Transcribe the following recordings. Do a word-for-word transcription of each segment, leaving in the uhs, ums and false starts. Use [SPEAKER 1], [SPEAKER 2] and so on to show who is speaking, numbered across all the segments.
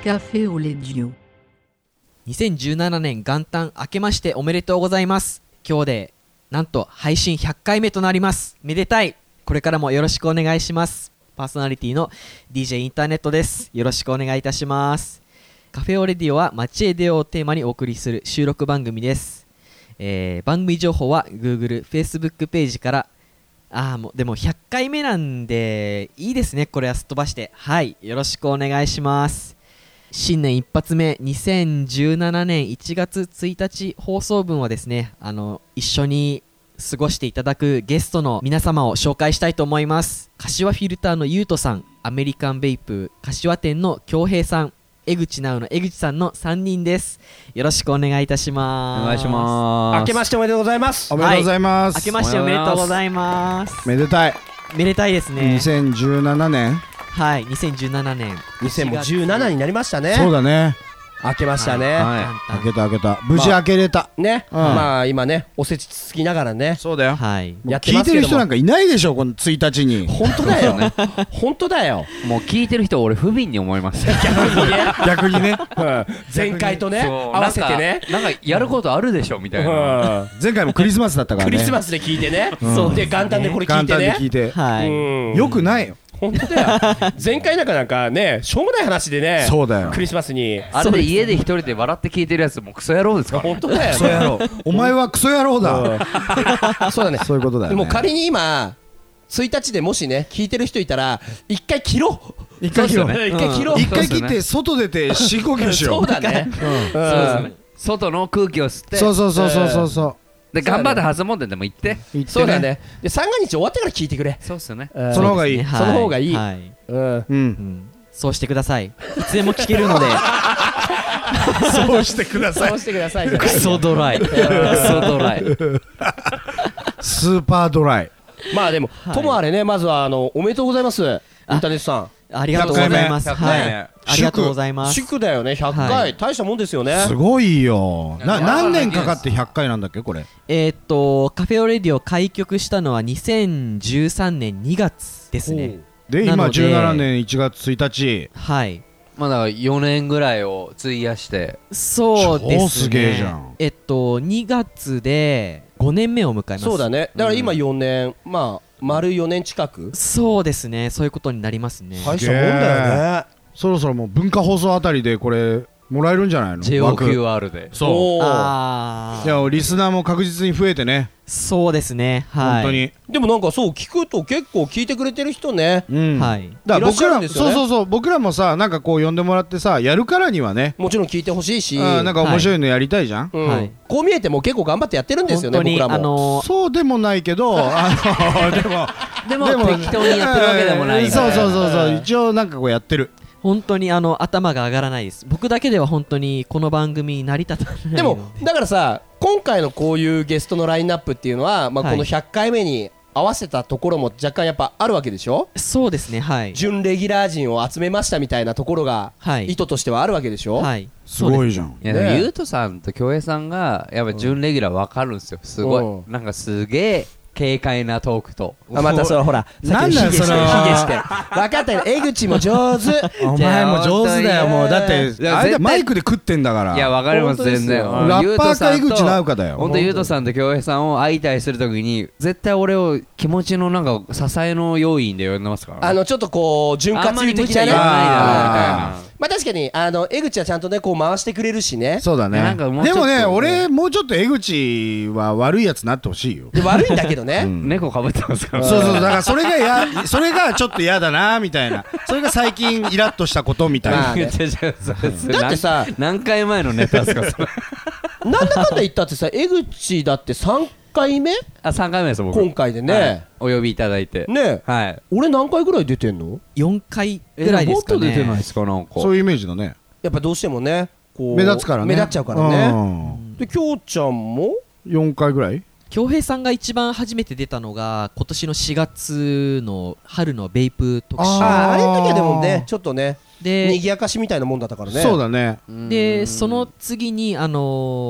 [SPEAKER 1] カフェオレディオ。
[SPEAKER 2] にせんじゅうななねん元旦明けましておめでとうございます。今日でなんと配信ひゃっかいめとなります。めでたい。これからもよろしくお願いします。パーソナリティの ディージェー インターネットです。よろしくお願いいたします。カフェオレディオは街へ出ようをテーマにお送りする収録番組です。えー、番組情報は Google、Facebook ページから。あーもうでもひゃっかいめなんでいいですね。これはすっ飛ばしてはいよろしくお願いします。新年一発目にせんじゅうななねんいちがつついたち放送分はですね、あの一緒に過ごしていただくゲストの皆様を紹介したいと思います。柏フィルターのゆうとさん、アメリカンベイプ柏店の京平さん、江口直の江口さんのさんにんです。よろしくお願いいたします。
[SPEAKER 3] お願いします。
[SPEAKER 4] 明けましておめでとうございます。
[SPEAKER 5] おめでとうございます、
[SPEAKER 2] はい、明けましておめでとうございます。
[SPEAKER 5] めでたい
[SPEAKER 2] めでたいですね。
[SPEAKER 5] にせんじゅうななねん、
[SPEAKER 2] はい、にせんじゅうななねん
[SPEAKER 4] にせんじゅうななになりましたね。
[SPEAKER 5] そうだね、
[SPEAKER 4] 明けましたね、
[SPEAKER 5] はいはい、開けた開けた無事開けれた、
[SPEAKER 4] まあ、ね、うん、まあ今ねおせちつきながらね、
[SPEAKER 5] そうだよ、
[SPEAKER 2] はい、
[SPEAKER 5] やってますけども聞いてる人なんかいないでしょこのついたちに。
[SPEAKER 4] 本当だよね本当だよ。
[SPEAKER 3] もう聞いてる人俺不憫に思います逆
[SPEAKER 4] にね
[SPEAKER 5] 逆にね、
[SPEAKER 4] うん、前回とね合わせてね、
[SPEAKER 3] なんかやることあるでしょみたいな、うん、
[SPEAKER 5] 前回もクリスマスだったからね。
[SPEAKER 4] クリスマスで聞いてね、うん、そうで元旦でこれ聞いてね、
[SPEAKER 5] 元旦で聞いて、
[SPEAKER 2] はい、
[SPEAKER 5] うん、よくないよ
[SPEAKER 4] 本当だよ前回なんかなんかねしょうもない話でね、
[SPEAKER 5] そうだよ
[SPEAKER 4] クリスマスに
[SPEAKER 3] あれで家で一人で笑って聞いてるやつもうクソ野郎ですか。
[SPEAKER 4] 本当だよね、
[SPEAKER 5] クソ野郎お前はクソ野郎だ、うん、
[SPEAKER 4] そうだね、
[SPEAKER 5] そういうことだよね。
[SPEAKER 4] もう仮に今ついたちでもしね聞いてる人いたら一回切ろう。
[SPEAKER 5] 一回切ろう、
[SPEAKER 4] ね、一回切ろう、
[SPEAKER 5] 一回切って外出て深呼吸しよう。
[SPEAKER 4] そうだね、うん、そうですね、
[SPEAKER 3] 外の空気を吸って、
[SPEAKER 5] そうそうそうそうそうそう
[SPEAKER 3] で頑張って初詣でも行って、
[SPEAKER 5] 行ってね、
[SPEAKER 4] そうだね。で三が日終わってから聞いてくれ。
[SPEAKER 3] そうっすよね、
[SPEAKER 4] うん、
[SPEAKER 5] その方がいい、
[SPEAKER 2] ね、
[SPEAKER 4] その方がいい、
[SPEAKER 2] はい、
[SPEAKER 4] うん、うん
[SPEAKER 2] うん、そうしてください。いつでも聞けるので
[SPEAKER 5] そうしてください。
[SPEAKER 4] そうしてください。
[SPEAKER 2] クソドライクソドライ
[SPEAKER 5] スーパードライ。
[SPEAKER 4] まあでも、はい、ともあれね、まずはあのおめでとうございます。インターネットさん
[SPEAKER 2] ありがとうございます。はい、ありがとうございます。
[SPEAKER 4] 祝だよね、ひゃっかい、はい、大したもんですよね。
[SPEAKER 5] すごいよ。な何年かかってひゃっかいなんだっけこれ。
[SPEAKER 2] えー、っとカフェオレディオ開局したのはにせんじゅうさんねんにがつですね。
[SPEAKER 5] で今じゅうななねんいちがつついたち、
[SPEAKER 2] はい、
[SPEAKER 3] まだよねんぐらいを費やして。
[SPEAKER 2] そうですね。
[SPEAKER 5] 超すげえじゃん。
[SPEAKER 2] えっとにがつでごねんめを迎えます。
[SPEAKER 4] そうだね。だから今よねん、うん、まあ丸よねん近く。そう
[SPEAKER 2] ですね、そういうことになりますね。
[SPEAKER 4] 大したもんだよね。
[SPEAKER 5] そろそろもう文化放送あたりでこれもらえるんじゃないの？
[SPEAKER 3] ジェオキューアール で。
[SPEAKER 5] そう
[SPEAKER 2] あ
[SPEAKER 5] いやリスナーも確実に増えてね。
[SPEAKER 2] そうですね、はい、
[SPEAKER 5] 本当に。
[SPEAKER 4] でもなんかそう聞くと結構聞いてくれてる人ね、
[SPEAKER 5] うん、
[SPEAKER 2] はい、
[SPEAKER 5] だから僕ら、
[SPEAKER 4] ね、
[SPEAKER 5] そうそうそう僕らもさなんかこう呼んでもらってさやるからにはね
[SPEAKER 4] もちろん聞いてほしいし、
[SPEAKER 5] あなんか面白いのやりたいじゃん、
[SPEAKER 4] はい、うん
[SPEAKER 2] はい、
[SPEAKER 4] こう見えても結構頑張ってやってるんですよね僕らも、
[SPEAKER 2] あのー、
[SPEAKER 5] そうでもないけどあのでも
[SPEAKER 3] でもでも適当にやってるわけでもない、
[SPEAKER 5] そうそうそうそう一応なんかこうやってる。
[SPEAKER 2] 本当にあの頭が上がらないです。僕だけでは本当にこの番組成り立たないので。
[SPEAKER 4] でもだからさ今回のこういうゲストのラインナップっていうのは、まあ、このひゃっかいめに合わせたところも若干やっぱあるわけでしょ。
[SPEAKER 2] そうですね、はい、
[SPEAKER 4] 準レギュラー陣を集めましたみたいなところが意図としてはあるわけでしょ、
[SPEAKER 2] はい、
[SPEAKER 5] すごいじゃん。
[SPEAKER 3] いやでもゆうとさんと京平さんがやっぱ準レギュラー分かるんですよ。すごい、うん、なんかすげえ軽快なトークと。
[SPEAKER 4] あまたそのほら
[SPEAKER 5] なんだよその
[SPEAKER 4] ヒゲして分かったよ。江口も上手
[SPEAKER 5] お前も上手だよもうだってあれマイクで食ってんだから。
[SPEAKER 3] いや分かります全然。
[SPEAKER 5] ラッパーか江口直かだよ。
[SPEAKER 3] ほんとゆうとさんと京平さんを相対するときに絶対俺を気持ちのなんか支えの要員で呼んでますから、
[SPEAKER 4] あのちょっとこう潤滑油的なね。まあ確かにあの江口はちゃんとねこう回してくれるしね。
[SPEAKER 5] そうだね。でもね俺もうちょっと江口は悪いやつになってほしいよ。
[SPEAKER 4] で悪いんだけどね、うん、
[SPEAKER 3] 猫かぶってますから。
[SPEAKER 5] そうそうだからそれがやそれがちょっと嫌だなみたいな。それが最近イラッとしたことみたいな、まあね、
[SPEAKER 4] だってさ
[SPEAKER 3] 何回前のネタですかそれ
[SPEAKER 4] なんだかんだ言ったってさ江口だってさんかいめ
[SPEAKER 3] あさんかいめです僕
[SPEAKER 4] 今回でね、はい、
[SPEAKER 3] お呼びいただいて
[SPEAKER 4] ね、はい、俺何回ぐらい出てんの？
[SPEAKER 2] よんかいぐらいですかね。
[SPEAKER 3] もっと出てないですかなんか。
[SPEAKER 5] そういうイメージだね。
[SPEAKER 4] やっぱどうしてもねこう
[SPEAKER 5] 目立つからね。
[SPEAKER 4] 目立っちゃうからね。できょうちゃんも
[SPEAKER 5] よんかいぐらい。
[SPEAKER 2] 京平さんが一番初めて出たのが今年のしがつの春のベイプ特集。
[SPEAKER 4] あああれの時はでもねちょっとねで賑やかしみたいなもんだったからね。
[SPEAKER 5] そうだね。
[SPEAKER 2] でその次にあのー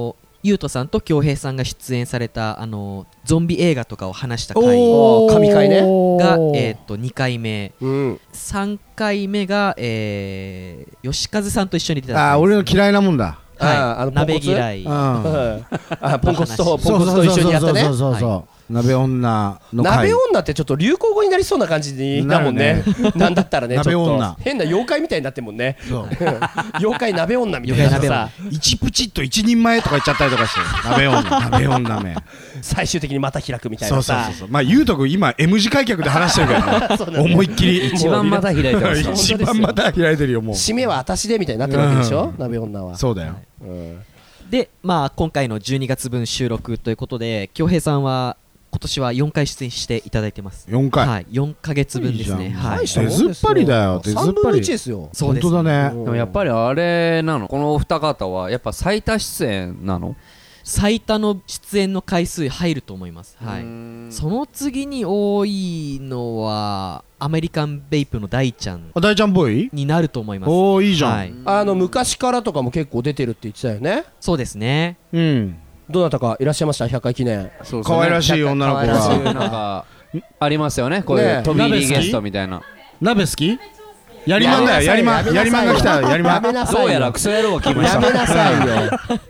[SPEAKER 2] ゆうとさんと恭平さんが出演されたあのゾンビ映画とかを話した回
[SPEAKER 4] おー神回ね
[SPEAKER 2] が、えー、とにかいめ、
[SPEAKER 4] うん
[SPEAKER 2] さんかいめが、えー、吉和さんと一緒に出た回ですね。
[SPEAKER 5] あー俺の嫌いなもんだ。
[SPEAKER 4] あーあ
[SPEAKER 2] はい、
[SPEAKER 4] のポンコツ
[SPEAKER 2] 鍋嫌い。
[SPEAKER 5] うん
[SPEAKER 4] あポンコツとポン
[SPEAKER 5] そう
[SPEAKER 4] コツと一緒にやったね
[SPEAKER 5] そうそうそうそうそう鍋女の会。
[SPEAKER 4] 鍋女ってちょっと流行語になりそうな感じになるもんねなんだったらねちょっと
[SPEAKER 5] 鍋女
[SPEAKER 4] 変な妖怪みたいになってんもんね
[SPEAKER 5] そう
[SPEAKER 4] 妖怪鍋女みたいな
[SPEAKER 2] 妖怪
[SPEAKER 4] さ
[SPEAKER 5] 一プチッと一人前とか言っちゃったりとかして鍋女鍋女め。
[SPEAKER 4] 最終的にまた開くみたい
[SPEAKER 5] そう
[SPEAKER 4] なさ
[SPEAKER 5] そうそうそう。まあゆうとくん今 M 字開脚で話してるからね思いっきり
[SPEAKER 3] 一番また開いてますから
[SPEAKER 5] 一番また開いてるよもう。
[SPEAKER 4] 締めは私でみたいになってるわけでしょ鍋女は
[SPEAKER 5] そうだよ。
[SPEAKER 4] うん
[SPEAKER 2] で、まあ、今回のじゅうにがつぶん収録ということで恭平さんは今年はよんかい出演していただいてます。
[SPEAKER 5] よんかい。
[SPEAKER 2] はい、よんかげつぶんですね。
[SPEAKER 5] いいじゃん
[SPEAKER 2] はい、
[SPEAKER 4] 大したもんですよ
[SPEAKER 5] 手ずっぱりだよ手ずっぱり
[SPEAKER 4] さんぶんのいちですよ
[SPEAKER 2] そうです
[SPEAKER 5] 本当だね。
[SPEAKER 3] でもやっぱりあれなの、このお二方はやっぱ最多出演なの？
[SPEAKER 2] 最多の出演の回数入ると思います。は
[SPEAKER 3] うー
[SPEAKER 2] い、
[SPEAKER 3] ん
[SPEAKER 2] その次に多いのはアメリカンベイプの大ちゃん
[SPEAKER 5] あ大ちゃんボーイ。
[SPEAKER 2] になると思います。
[SPEAKER 5] おーいいじゃん。
[SPEAKER 2] はい、
[SPEAKER 4] あの昔からとかも結構出てるって言ってたよね
[SPEAKER 2] そうですね。
[SPEAKER 5] うん。
[SPEAKER 4] どなたかいらっしゃいましたひゃっかい記念
[SPEAKER 3] そうそうね
[SPEAKER 5] 可愛らしい女の子
[SPEAKER 4] 可愛らしい
[SPEAKER 5] が。
[SPEAKER 3] なんかありますよね、こうい
[SPEAKER 4] ねえ
[SPEAKER 3] う飛び入りゲストみたいな。
[SPEAKER 5] 鍋好き？やりまんだよやりまんやりまんが来たやりまん。
[SPEAKER 4] やめなさいよ
[SPEAKER 3] どうやらクソ野郎が来まし
[SPEAKER 4] や
[SPEAKER 3] た。
[SPEAKER 4] めなさいよ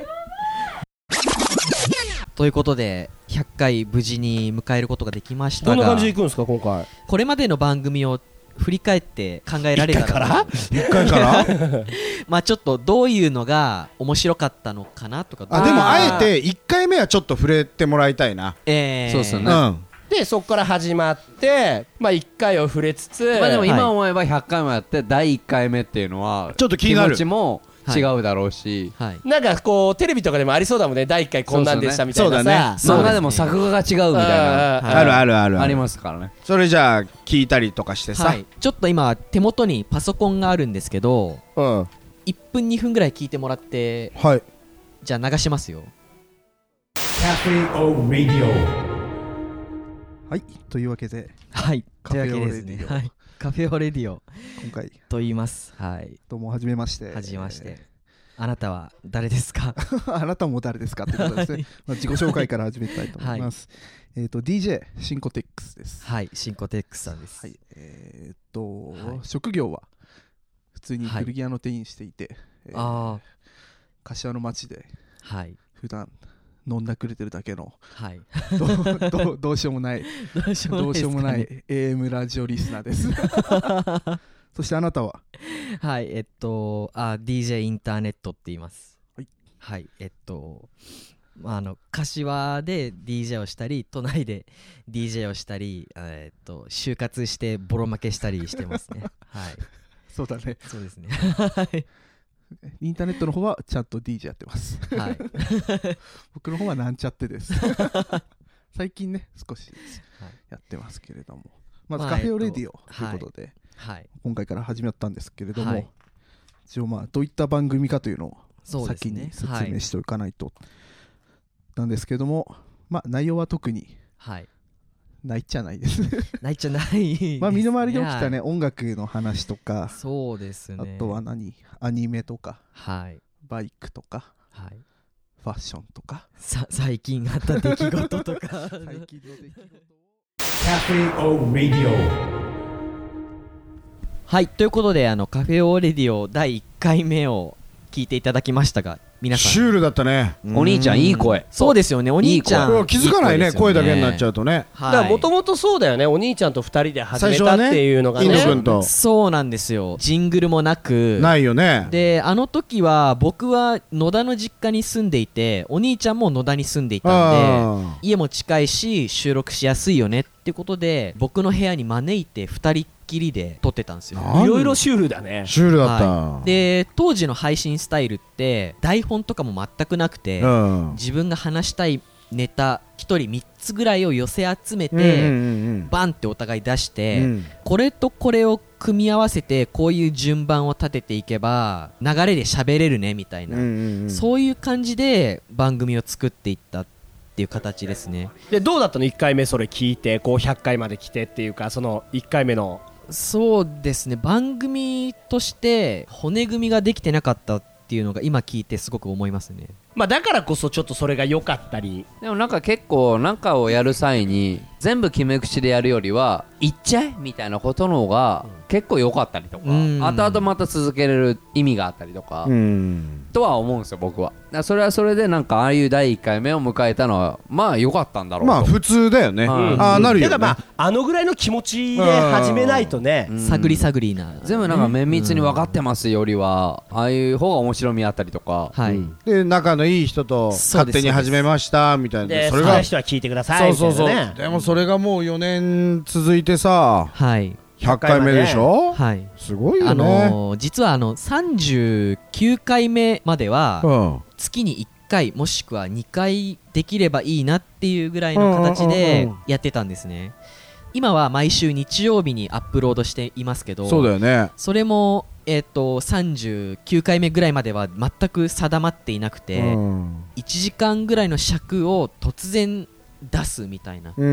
[SPEAKER 2] ということでひゃっかい無事に迎えることができましたが、
[SPEAKER 4] どんな感じでいくんですか今回
[SPEAKER 2] これまでの番組を振り返って考えられたら
[SPEAKER 5] 一回から
[SPEAKER 2] まあちょっとどういうのが面白かったのかなとか。
[SPEAKER 5] あでも
[SPEAKER 4] あー
[SPEAKER 5] あえていっかいめはちょっと触れてもらいたいな。
[SPEAKER 2] えー、
[SPEAKER 3] そうっすよね
[SPEAKER 5] うん。
[SPEAKER 4] でそこから始まってまあいっかいを触れつつ
[SPEAKER 3] まあでも
[SPEAKER 2] はい
[SPEAKER 3] 今思えばひゃっかいもやってだいいっかいめっていうのは
[SPEAKER 5] ちょっと気になる
[SPEAKER 3] 気持ちも違うだろうし、
[SPEAKER 2] はい、
[SPEAKER 4] なんかこうテレビとかでもありそうだもんねだいいっかいこんなんでしたみたいな
[SPEAKER 5] そうだ
[SPEAKER 4] さ
[SPEAKER 5] ね
[SPEAKER 2] そうですね
[SPEAKER 3] 漫画でも作画が違うみたいな、
[SPEAKER 4] あ
[SPEAKER 2] はい
[SPEAKER 5] あるあるある
[SPEAKER 3] あり
[SPEAKER 5] す。
[SPEAKER 3] ますからね。
[SPEAKER 5] それじゃあ聞いたりとかしてさ。
[SPEAKER 2] はい、ちょっと今手元にパソコンがあるんですけど
[SPEAKER 4] うん
[SPEAKER 2] いっぷんにふんぐらい聞いてもらって
[SPEAKER 5] はい。
[SPEAKER 2] じゃあ流しますよ。
[SPEAKER 1] はい、というわけで
[SPEAKER 2] はい
[SPEAKER 1] カフェオレディオ
[SPEAKER 2] というわけですね、はい、カフェオレディオ
[SPEAKER 1] 今回
[SPEAKER 2] と言います。はい
[SPEAKER 1] どうもはじめまして
[SPEAKER 2] はじめまして、あなたは誰ですか？
[SPEAKER 1] あなたも誰ですかってことですね、まあ、自己紹介から始めたいと思います、えっ、と ディージェー シンコテックスです。
[SPEAKER 2] はい、シンコテックスさんです。
[SPEAKER 1] はい、えっ、と、
[SPEAKER 2] はい
[SPEAKER 1] 職業は普通に
[SPEAKER 2] はい
[SPEAKER 1] 古着屋の店員していて、えー
[SPEAKER 2] あ
[SPEAKER 1] 柏の街で
[SPEAKER 2] あ、はい
[SPEAKER 1] 普段飲んだくれてるだけの
[SPEAKER 2] はい
[SPEAKER 1] どうどうどうしようもない
[SPEAKER 2] どうしよう
[SPEAKER 1] どうしようもない
[SPEAKER 2] です
[SPEAKER 1] エーエム ラジオリスナーですそしてあなたは？
[SPEAKER 2] かね。はい、えっとあ ディージェー インターネットって言います。
[SPEAKER 1] はい、
[SPEAKER 2] はい、えっとまああの柏で ディージェー をしたり都内で ディージェー をしたり、えっと就活してボロ負けしたりしてますね。はい
[SPEAKER 1] そうだね、
[SPEAKER 2] そうですね。はい
[SPEAKER 1] インターネットの方はちゃんと ディージェー やってます
[SPEAKER 2] はい
[SPEAKER 1] 僕の方はなんちゃってです最近ね少し
[SPEAKER 2] はい
[SPEAKER 1] やってますけれども、まず
[SPEAKER 2] まあ
[SPEAKER 1] カフェオレディオ
[SPEAKER 2] えっと
[SPEAKER 1] ということで、
[SPEAKER 2] はい
[SPEAKER 1] 今回から始まったんですけれども、
[SPEAKER 2] はい
[SPEAKER 1] 一応まあどういった番組かというの
[SPEAKER 2] そうですね
[SPEAKER 1] を先に説明しておかないと、なんですけども、まあ内容は特に
[SPEAKER 2] はい
[SPEAKER 1] ないっちゃないです
[SPEAKER 2] ないっちゃないですね。
[SPEAKER 1] まあ身の回りで起きたね、
[SPEAKER 2] はい
[SPEAKER 1] 音楽の話とか、
[SPEAKER 2] そうですね。
[SPEAKER 1] あとは何アニメとか
[SPEAKER 2] はい
[SPEAKER 1] バイクとか
[SPEAKER 2] はい
[SPEAKER 1] ファッションとか
[SPEAKER 2] さ最近あった出来事とか
[SPEAKER 1] 最近の出来事
[SPEAKER 2] はいということであのカフェオレディオだいいっかいめを聞いていただきましたが皆さん
[SPEAKER 5] シュールだったね。
[SPEAKER 3] お兄ちゃんいい声。
[SPEAKER 2] そうですよねお兄ちゃん
[SPEAKER 5] これ気づかないね声だけになっちゃ
[SPEAKER 2] う
[SPEAKER 5] うとね。
[SPEAKER 4] だからもともとそうだよねお兄ちゃんとふたりで始め
[SPEAKER 5] 最初はね
[SPEAKER 4] たっていうのが
[SPEAKER 5] インド
[SPEAKER 4] ね
[SPEAKER 5] 君と
[SPEAKER 2] そうなんですよジングルもなく
[SPEAKER 5] ないよね。
[SPEAKER 2] であの時は僕は野田の実家に住んでいてお兄ちゃんも野田に住んでいたんで
[SPEAKER 5] あ
[SPEAKER 2] 家も近いし収録しやすいよねってことで僕の部屋に招いてふたりっきりで撮ってたんですよ。
[SPEAKER 5] ー
[SPEAKER 4] いろいろシュールだね
[SPEAKER 5] シュールだった。
[SPEAKER 2] はい、で当時の配信スタイルって台本とかも全くなくて、
[SPEAKER 5] うん
[SPEAKER 2] 自分が話したいネタひとりみっつぐらいを寄せ集めて、
[SPEAKER 5] うんうんうん
[SPEAKER 2] バンってお互い出して、
[SPEAKER 5] うん
[SPEAKER 2] これとこれを組み合わせてこういう順番を立てていけば流れで喋れるねみたいな、
[SPEAKER 5] うんうんうん
[SPEAKER 2] そういう感じで番組を作っていったっていう形ですね。
[SPEAKER 4] でどうだったのいっかいめそれ聞いてこうひゃっかいまで来てっていうかそのいっかいめの
[SPEAKER 2] そうですね番組として骨組みができてなかったってっていうのが今聞いてすごく思いますね。
[SPEAKER 4] まあだからこそちょっとそれが良かったり。
[SPEAKER 3] でもなんか結構なんかをやる際に全部決め口でやるよりは行っちゃえみたいなことの方が結構良かったりとか、後々また続けれる意味があったりとか、うんとは思うんですよ僕は。だからそれはそれでなんかああいうだいいっかいめを迎えたのはまあ良かったんだろうと。
[SPEAKER 5] まあ普通だよね、うん、ああなるよね。
[SPEAKER 4] だからまああのぐらいの気持ちで始めないとね、
[SPEAKER 2] うん、探り探りな
[SPEAKER 3] 全部なんか綿密に分かってますよりは、うん、ああいう方が面白みあったりとか、
[SPEAKER 2] はい、
[SPEAKER 3] うん、
[SPEAKER 5] で仲のいい人と勝手に始めましたみたいな。
[SPEAKER 4] でそれが人は聞いてくださいみたいなね。そうそうそう。
[SPEAKER 5] でもそれがもうよねん続いてさ、
[SPEAKER 2] はい、
[SPEAKER 5] ひゃっかいめでしょ、
[SPEAKER 2] はい、
[SPEAKER 5] すごいよね。
[SPEAKER 2] あのー、実はあのさんじゅうきゅうかいめまでは、うん、月にいっかいもしくはにかいできればいいなっていうぐらいの形でやってたんですね。今は毎週日曜日にアップロードしていますけど、
[SPEAKER 5] そうだよね。
[SPEAKER 2] それも、えー、とさんじゅうきゅうかいめぐらいまでは全く定まっていなくて、うん、いちじかんぐらいの尺を突然出すみたいな、うん、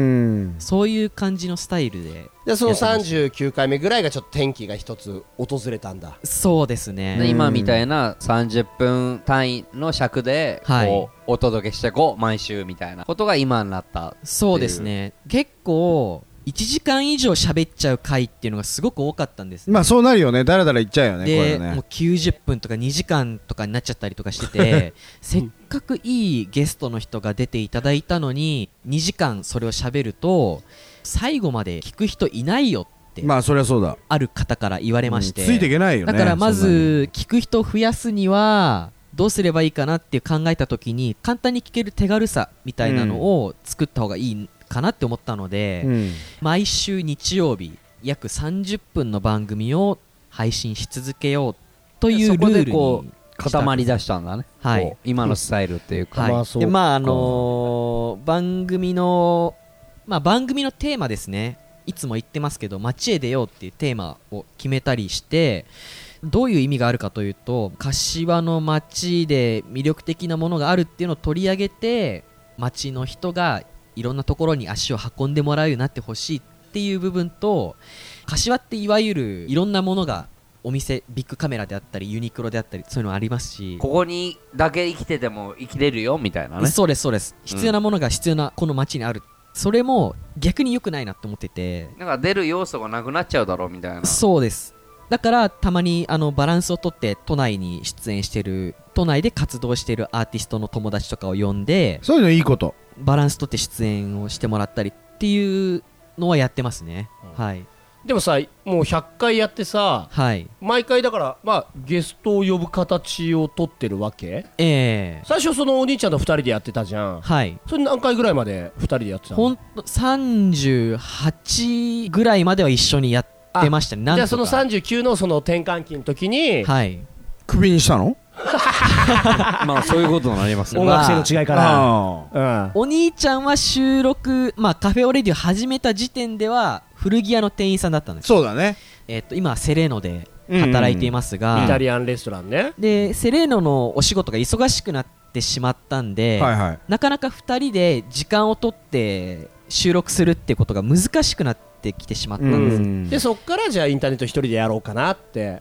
[SPEAKER 2] そういう感じのスタイルで。
[SPEAKER 4] でそのさんじゅうきゅうかいめぐらいがちょっと転機が一つ訪れたんだ。
[SPEAKER 2] そうですね。
[SPEAKER 3] で今みたいなさんじゅっぷん単位の尺でこう、はい、お届けしてこう毎週みたいなことが今になった。
[SPEAKER 2] そうですね。結構いちじかん以上喋っちゃう回っていうのがすごく多かったんです、ね、
[SPEAKER 5] まあそうなるよね。だらだらいっちゃうよね。
[SPEAKER 2] で
[SPEAKER 5] これね
[SPEAKER 2] もうきゅうじゅっぷんとかにじかんとかになっちゃったりとかしててせっかくいいゲストの人が出ていただいたのににじかんそれを喋ると最後まで聞く人いないよって
[SPEAKER 5] まあそりゃそうだ
[SPEAKER 2] ある方から言われまして、
[SPEAKER 5] うん、ついていけないよね。
[SPEAKER 2] だからまず聞く人を増やすにはどうすればいいかなって考えた時に簡単に聞ける手軽さみたいなのを作った方がいいかなって思ったので、うん、毎週日曜日約さんじゅっぷんの番組を配信し続けようというルールに
[SPEAKER 3] こう固まり出したんだね、
[SPEAKER 2] はい、
[SPEAKER 3] 今のスタイルっていうか、
[SPEAKER 2] はい、まあ、でまああのー、番組のまあ番組のテーマですね。いつも言ってますけど街へ出ようっていうテーマを決めたりしてどういう意味があるかというと柏の街で魅力的なものがあるっていうのを取り上げて街の人がいろんなところに足を運んでもらうようになってほしいっていう部分と柏っていわゆるいろんなものがお店ビッグカメラであったりユニクロであったりそういうのありますし
[SPEAKER 3] ここにだけ生きてても生きれるよみたいなね。
[SPEAKER 2] そうですそうです。必要なものが必要なこの街にある、うん、それも逆に良くないなと思ってて
[SPEAKER 3] なんか出る要素がなくなっちゃうだろうみたいな。
[SPEAKER 2] そうです。だからたまにあのバランスをとって都内に出演してる都内で活動してるアーティストの友達とかを呼んで
[SPEAKER 5] そういうのいいこと
[SPEAKER 2] バランスとって出演をしてもらったりっていうのはやってますね、うん、はい。
[SPEAKER 4] でもさもうひゃっかいやってさ、はい、毎回だからまあゲストを呼ぶ形を取ってるわけ。ええー、最初そのお兄ちゃんとふたりでやってたじゃん。はい。それ何回ぐらいまでふたりでやってたの？
[SPEAKER 2] ほんとさんじゅうはちぐらいまでは一緒にやってましたね。
[SPEAKER 4] じゃあそのさんじゅうきゅうのその転換期の時に
[SPEAKER 2] はい
[SPEAKER 5] クビにしたの？
[SPEAKER 3] まあそういうことになりますね。
[SPEAKER 4] 音楽性の違いから、
[SPEAKER 2] うん、お兄ちゃんは収録、まあ、カフェオレディを始めた時点では古着屋の店員さんだったんです。
[SPEAKER 5] そうだね、
[SPEAKER 2] えー、と今はセレーノで働いていますが、うんうん、
[SPEAKER 4] イタリアンレストランね。
[SPEAKER 2] でセレーノのお仕事が忙しくなってしまったんで、はいはい、なかなかふたりで時間を取って収録するってことが難しくなってきてしまったんです、うん、
[SPEAKER 4] でそっからじゃあインターネット一人でやろうかなって。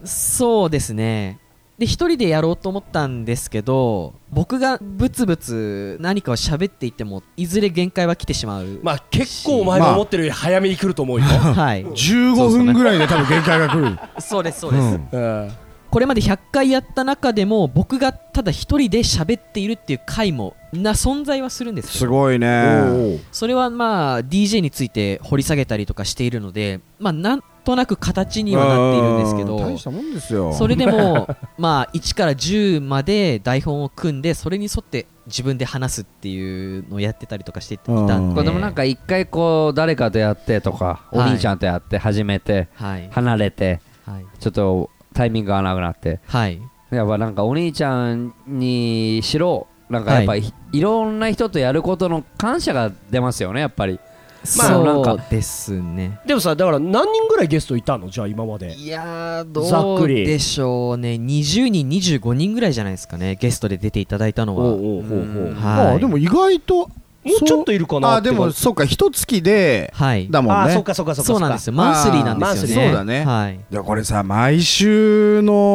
[SPEAKER 2] そうですね。で一人でやろうと思ったんですけど僕がブツブツ何かを喋っていてもいずれ限界は来てしまう。
[SPEAKER 4] まあ結構お前が思ってるより早めに来ると思うよ、まあ、
[SPEAKER 2] はい
[SPEAKER 5] じゅうごふんぐらいで多分限界が来る
[SPEAKER 2] そうですそうです、うんうん、これまでひゃっかいやった中でも僕がただ一人で喋っているっていう回もな存在はするんですよ。
[SPEAKER 5] すごいね。
[SPEAKER 2] それはまあ ディージェー について掘り下げたりとかしているのでまあなんとなく形にはなっているんですけど
[SPEAKER 5] 大したもんですよ。
[SPEAKER 2] それでもまあいちからじゅうまで台本を組んでそれに沿って自分で話すっていうのをやってたりとかしていたんで、
[SPEAKER 3] でもなんか一回こう誰かとやってとか、はい、お兄ちゃんとやって始めて、はい、離れて、はい、ちょっとタイミングが合わなくなって、はい、やっぱなんかお兄ちゃんにしろなんかやっぱり、はい、いろんな人とやることの感謝が出ますよねやっぱり。
[SPEAKER 2] まあ、そうですね。
[SPEAKER 4] でもさだから何人ぐらいゲストいたのじゃあ今まで。
[SPEAKER 2] いやーどうでしょうね。にじゅうにんにじゅうごにんぐらいじゃないですかねゲストで出ていただいたのは。おうおうおう
[SPEAKER 5] おう、はい、あでも意外とも
[SPEAKER 4] うちょっといるかな。
[SPEAKER 5] あでもそうか一月で、はい、だもんね。
[SPEAKER 4] あそうかそうかそうか
[SPEAKER 2] そうなんですよ。マンスリーなんですよね。
[SPEAKER 5] そうだね、
[SPEAKER 2] はい、
[SPEAKER 5] いやこれさ毎週の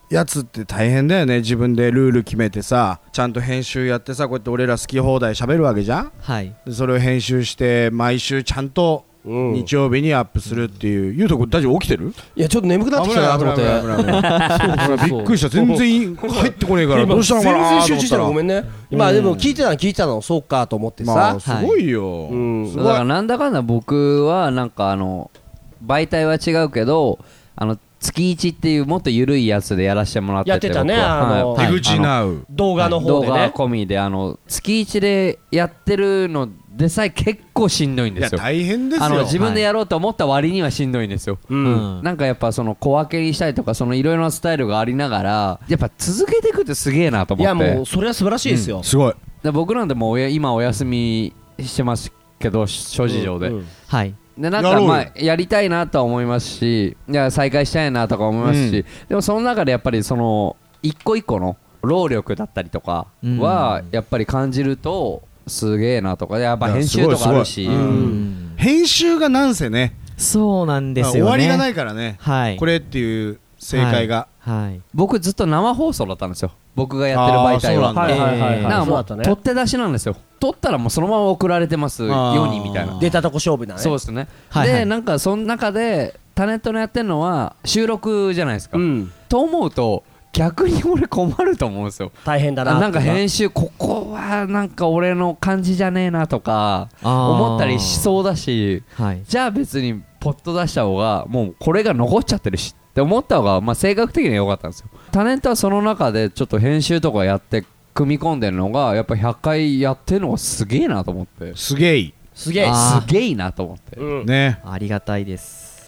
[SPEAKER 5] やつって大変だよね。自分でルール決めてさ、ちゃんと編集やってさ、こうやって俺ら好き放題喋るわけじゃん。
[SPEAKER 2] はい
[SPEAKER 5] でそれを編集して毎週ちゃんと日曜日にアップするっていう。ゆうとくん大丈夫？起きてる？
[SPEAKER 4] いやちょっと眠くなってきたなと思って。
[SPEAKER 5] びっくりした。全然入ってこねえからどうしたのかな。
[SPEAKER 4] 全然集中したらごめんね。今でも聞いてたの聞いてたのそうかと思ってさ。
[SPEAKER 5] まあすごいよ。
[SPEAKER 3] だからなんだかんだ僕はなんかあの媒体は違うけど、あの月一っていうもっと緩いやつでやらせてもらってて、
[SPEAKER 4] やってたね、あの
[SPEAKER 5] 手口なう
[SPEAKER 4] 動画の方でね、
[SPEAKER 3] 動画込みであの月一でやってるのでさえ結構しんどいんですよ。
[SPEAKER 5] いや大変ですよ。
[SPEAKER 3] あの自分でやろうと思った割にはしんどいんですよ、
[SPEAKER 4] うん
[SPEAKER 3] うん、なんかやっぱその小分けにしたりとか、そのいろいろなスタイルがありながらやっぱ続けていくってすげえなと思って。
[SPEAKER 4] いやもうそれは素晴らしいですよ、
[SPEAKER 5] うん、すごい。
[SPEAKER 3] で僕なんでもうおや今お休みしてますけど諸事情で、うんうん、
[SPEAKER 2] はい
[SPEAKER 3] でなんかまあやりたいなとは思いますし、いや再開したいなとか思いますし、うん、でもその中でやっぱりその一個一個の労力だったりとかはやっぱり感じるとすげえなとか、やっぱ編集とかあるし、うん、
[SPEAKER 5] 編集がなんせね、
[SPEAKER 2] そうなんですよね。
[SPEAKER 5] 終わりがないからね、
[SPEAKER 2] はい、
[SPEAKER 5] これっていう正解が、
[SPEAKER 2] はいはい、
[SPEAKER 3] 僕ずっと生放送だったんですよ、僕がやってる媒体は。なんかもう取って出しなんですよ。取ったらもうそのまま送られてます世にみたいな。
[SPEAKER 4] 出たとこ勝負だね。
[SPEAKER 3] そうですね、
[SPEAKER 2] はいはい、
[SPEAKER 3] でなんかその中でタネットのやってるのは収録じゃないですか、うん、と思うと逆に俺困ると思うんですよ。
[SPEAKER 4] 大変だな。
[SPEAKER 3] なんか編集ここはなんか俺の感じじゃねえなとか思ったりしそうだし、はい、じゃあ別にポッと出した方がもうこれが残っちゃってるしって思った方がまあ性格的には良かったんですよ。タネントはその中でちょっと編集とかやって組み込んでるのがやっぱひゃっかいやってるのがすげえなと思って。
[SPEAKER 5] すげえ
[SPEAKER 4] すげえ
[SPEAKER 3] すげえなと思って、
[SPEAKER 5] うん、ね。
[SPEAKER 2] ありがたいです。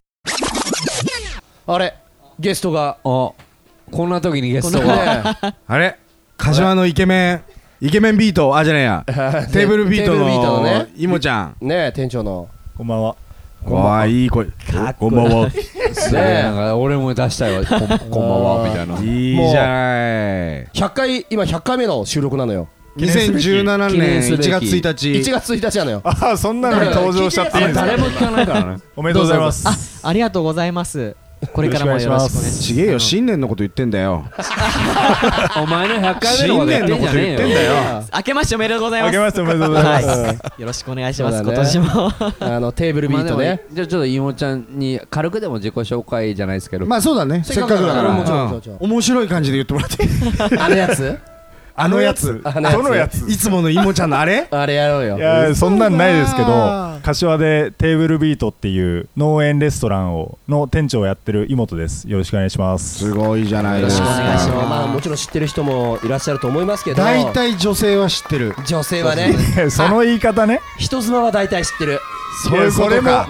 [SPEAKER 4] あれゲストが、
[SPEAKER 3] あこんな時にゲストが
[SPEAKER 5] あれ柏のイケメンイケメンビート、あじゃねえやテーブルビートのねいもちゃん
[SPEAKER 4] ね、店長の
[SPEAKER 6] こんばんは。
[SPEAKER 5] わあいい声。こんばんは。
[SPEAKER 3] ね、なんか俺も出したいわ。こんばんはみたいな。
[SPEAKER 5] いいじゃない。
[SPEAKER 4] ひゃっかい今ひゃっかいめの収録なのよ。
[SPEAKER 5] にせんじゅうななねんいちがつついたち。
[SPEAKER 4] いちがつついたちなのよ。
[SPEAKER 6] ああそんなのに登場しちゃっていいんですか。
[SPEAKER 3] 誰も聞かないからね。
[SPEAKER 6] おめでとうございます。
[SPEAKER 2] あありがとうございます。これからもよろしくお願いします。
[SPEAKER 5] ちげえよ、新年のこと言ってんだよ。
[SPEAKER 3] お前のひゃっかいめのこと言ってんじゃねえよ。
[SPEAKER 2] 明けましておめでとうございます。
[SPEAKER 6] 明けましておめでとうございます。
[SPEAKER 2] よろしくお願いします。今年も
[SPEAKER 4] あのテーブルビートね。
[SPEAKER 3] じゃあちょっといもちゃんに軽くでも自己紹介じゃないですけど。
[SPEAKER 5] まあそうだね。せっかくだから面白い感じで言ってもらって。
[SPEAKER 4] あのやつ？
[SPEAKER 5] あのやつ、
[SPEAKER 6] どのやつ？
[SPEAKER 5] いつものいもちゃんのあれ？
[SPEAKER 4] あれやろうよ。
[SPEAKER 6] いやそんなんないですけど、柏でテーブルビートっていう農園レストランをの店長をやってる妹です。よろしくお願いします。
[SPEAKER 5] すごいじゃないですか。
[SPEAKER 4] よろしくお願いします。まあもちろん知ってる人もいらっしゃると思いますけど、
[SPEAKER 5] 大体女性は知ってる。
[SPEAKER 4] 女性はね。
[SPEAKER 6] その言い方ね。
[SPEAKER 4] 人妻は大体知ってる。
[SPEAKER 5] そういうことか。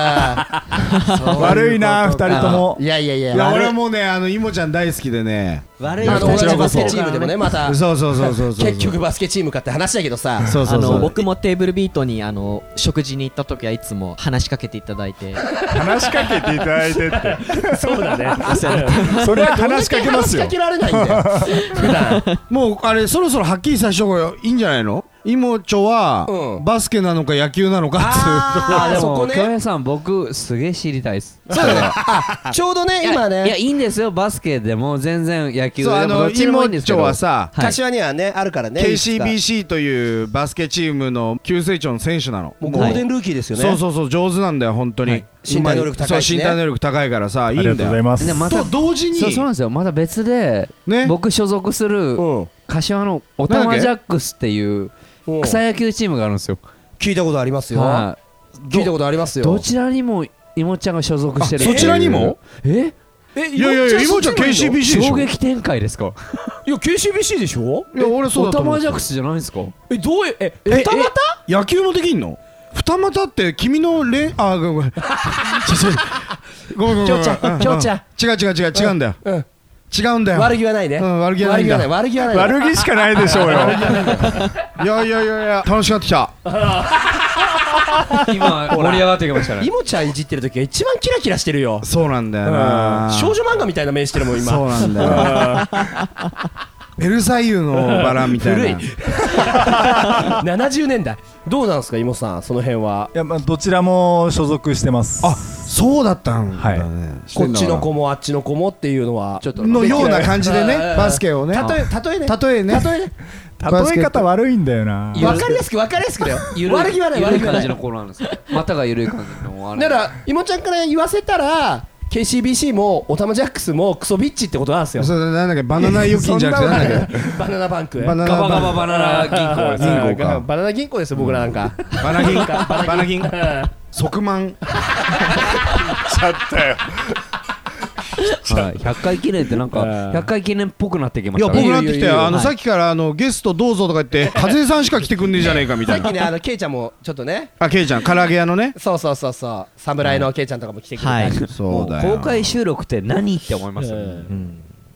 [SPEAKER 6] 悪いな二人とも。
[SPEAKER 4] いやいやいや。
[SPEAKER 5] いや俺はもうね、あのいもちゃん大好きでね。
[SPEAKER 4] 悪いな。同じバスケチームでもね、また。
[SPEAKER 5] そうそうそうそう。
[SPEAKER 4] 結局バスケチームかって話だけどさ。
[SPEAKER 5] そうそうそう。
[SPEAKER 2] 僕もテーブルビートにあの食事に行った時はいつも話しかけていただいて。
[SPEAKER 6] 話しかけていただいてって。
[SPEAKER 4] そうだね。
[SPEAKER 6] それは話しかけますよ。
[SPEAKER 4] 話しかけられないんだよ。普段。
[SPEAKER 5] もうあれそろそろはっきりさせた方がいいんじゃないの？いもちょはバスケなのか野球なのかっていうところ。
[SPEAKER 3] あでも京平さん僕すげえ知りたいです。
[SPEAKER 4] そうだね。ちょうどね今ね。
[SPEAKER 3] いやいいんですよ、バスケでも全然野球でもどっ
[SPEAKER 5] いも
[SPEAKER 3] ちでもいいんですけど。
[SPEAKER 5] ちょはさ
[SPEAKER 4] 柏にはねあるからね。
[SPEAKER 5] ケーシービーシー というバスケチームの急成長の選手なの。
[SPEAKER 4] もうゴールデンルーキーですよね。
[SPEAKER 5] そうそうそう上手なんだよ本当に。
[SPEAKER 4] 身体能力高いしね。
[SPEAKER 5] 身体能力高いからさいいんだよ。
[SPEAKER 6] ありがとうございます。
[SPEAKER 3] でまた
[SPEAKER 5] 同時に
[SPEAKER 3] そうそうなんですよ。また別で僕所属する柏のオタマジャックスっていう草野球チームがあるんですよ。
[SPEAKER 4] 聞いたことありますよ。聞いたことありますよ。
[SPEAKER 3] どちらにもいもちゃんが所属してる。
[SPEAKER 5] そちらにも？
[SPEAKER 3] え？
[SPEAKER 4] え
[SPEAKER 5] いやいやいやいもちゃん ケーシービーシー でしょ。
[SPEAKER 3] 衝撃展開ですか？
[SPEAKER 4] いや ケーシービーシー でしょ？
[SPEAKER 5] いや俺そうだと思う。
[SPEAKER 3] オタマジャックスじゃないんですか？
[SPEAKER 4] えどういうえ二股？
[SPEAKER 5] 野球もできんの？二股って君のれあごめんごめん。ごめんごめん。
[SPEAKER 4] きょうちゃんきょうちゃん。
[SPEAKER 5] 違う違う違う違うんだよ。違うんだよ。
[SPEAKER 4] 悪気はないね。
[SPEAKER 5] 悪気はないんだ。
[SPEAKER 4] 悪気はない。
[SPEAKER 6] 悪気しかないでしょうよ。
[SPEAKER 5] いやいやいやいや楽しくなってきた。
[SPEAKER 3] 今盛り上がってきましたね。
[SPEAKER 4] いもちゃんいじってる時が一番キラキラしてるよ。
[SPEAKER 5] そうなんだよな。
[SPEAKER 4] 少女漫画みたいな目してるもん今。
[SPEAKER 5] そうなんだよ。ベルサイユのバラみたいな。
[SPEAKER 4] 古い。ななじゅうねんだい。どうなんですかいもさんその辺は。
[SPEAKER 6] いやまあどちらも所属してます。
[SPEAKER 5] あそそうだったんだね、
[SPEAKER 4] こっちの子もあっちの子もっていうのは
[SPEAKER 5] ちょっとのような感じでね、バスケをね、
[SPEAKER 4] 例え例えね
[SPEAKER 5] 例えね
[SPEAKER 4] 例えね
[SPEAKER 6] 例え方悪いんだよな。
[SPEAKER 4] 分かりやすく分かりやすくだよ。悪気はない
[SPEAKER 3] 悪い
[SPEAKER 4] 悪気はない
[SPEAKER 3] 感じの子なんですか。股が緩い感じの。
[SPEAKER 4] だからいもちゃんから言わせたら ケーシービーシー もオタマジャックスもクソビッチってことなんですよ。
[SPEAKER 5] それなんだっけ、バナナ預金じゃなくてなんだっけ
[SPEAKER 4] バナナバンク、
[SPEAKER 5] バナナ
[SPEAKER 3] ガバガババナナ銀行です。
[SPEAKER 5] 銀行か、
[SPEAKER 4] バナナ銀行ですよ僕らなんか。
[SPEAKER 5] バナ銀バナ銀即満
[SPEAKER 6] ちゃったよ。
[SPEAKER 3] はい、ひゃっかい記念ってなんかひゃっかい記念っぽくなってきましたね。
[SPEAKER 5] いや、僕なってきたよ。あのさっきからあのゲストどうぞとか言って風さんしか来てくんねえじゃねえかみたいな。
[SPEAKER 4] さっきね、あのケイちゃんもちょっとね、
[SPEAKER 5] あ、ケイちゃん唐揚げ屋のね、
[SPEAKER 4] そうそうそうそう、侍のケイちゃんとかも来てくれた。
[SPEAKER 2] はい、
[SPEAKER 5] そうだよ。
[SPEAKER 3] 公開収録って何って思いますよね。
[SPEAKER 2] うん、